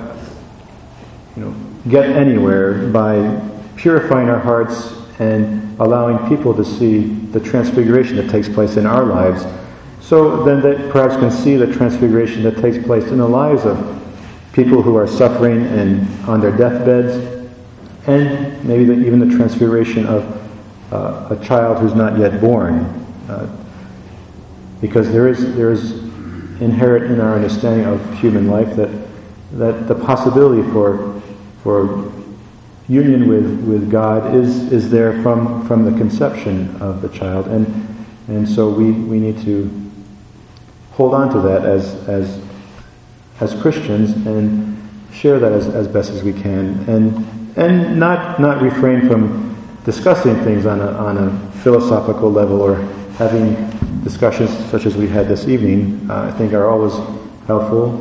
get anywhere by purifying our hearts and allowing people to see the transfiguration that takes place in our lives, so then they perhaps can see the transfiguration that takes place in the lives of people who are suffering and on their deathbeds, and maybe even the transfiguration of a child who's not yet born, because there is inherent in our understanding of human life that the possibility for union with God is there from the conception of the child, and so we need to hold on to that as Christians and share that as best as we can, and not refrain from discussing things on a philosophical level or having discussions such as we had this evening. I think are always helpful,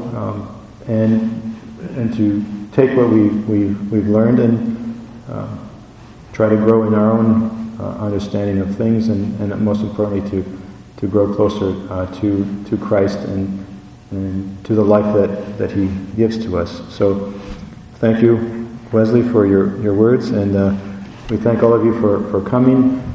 and to take what we've learned and try to grow in our own understanding of things, and most importantly to grow closer to Christ and to the life that He gives to us. So thank you, Wesley, for your words, and we thank all of you for coming.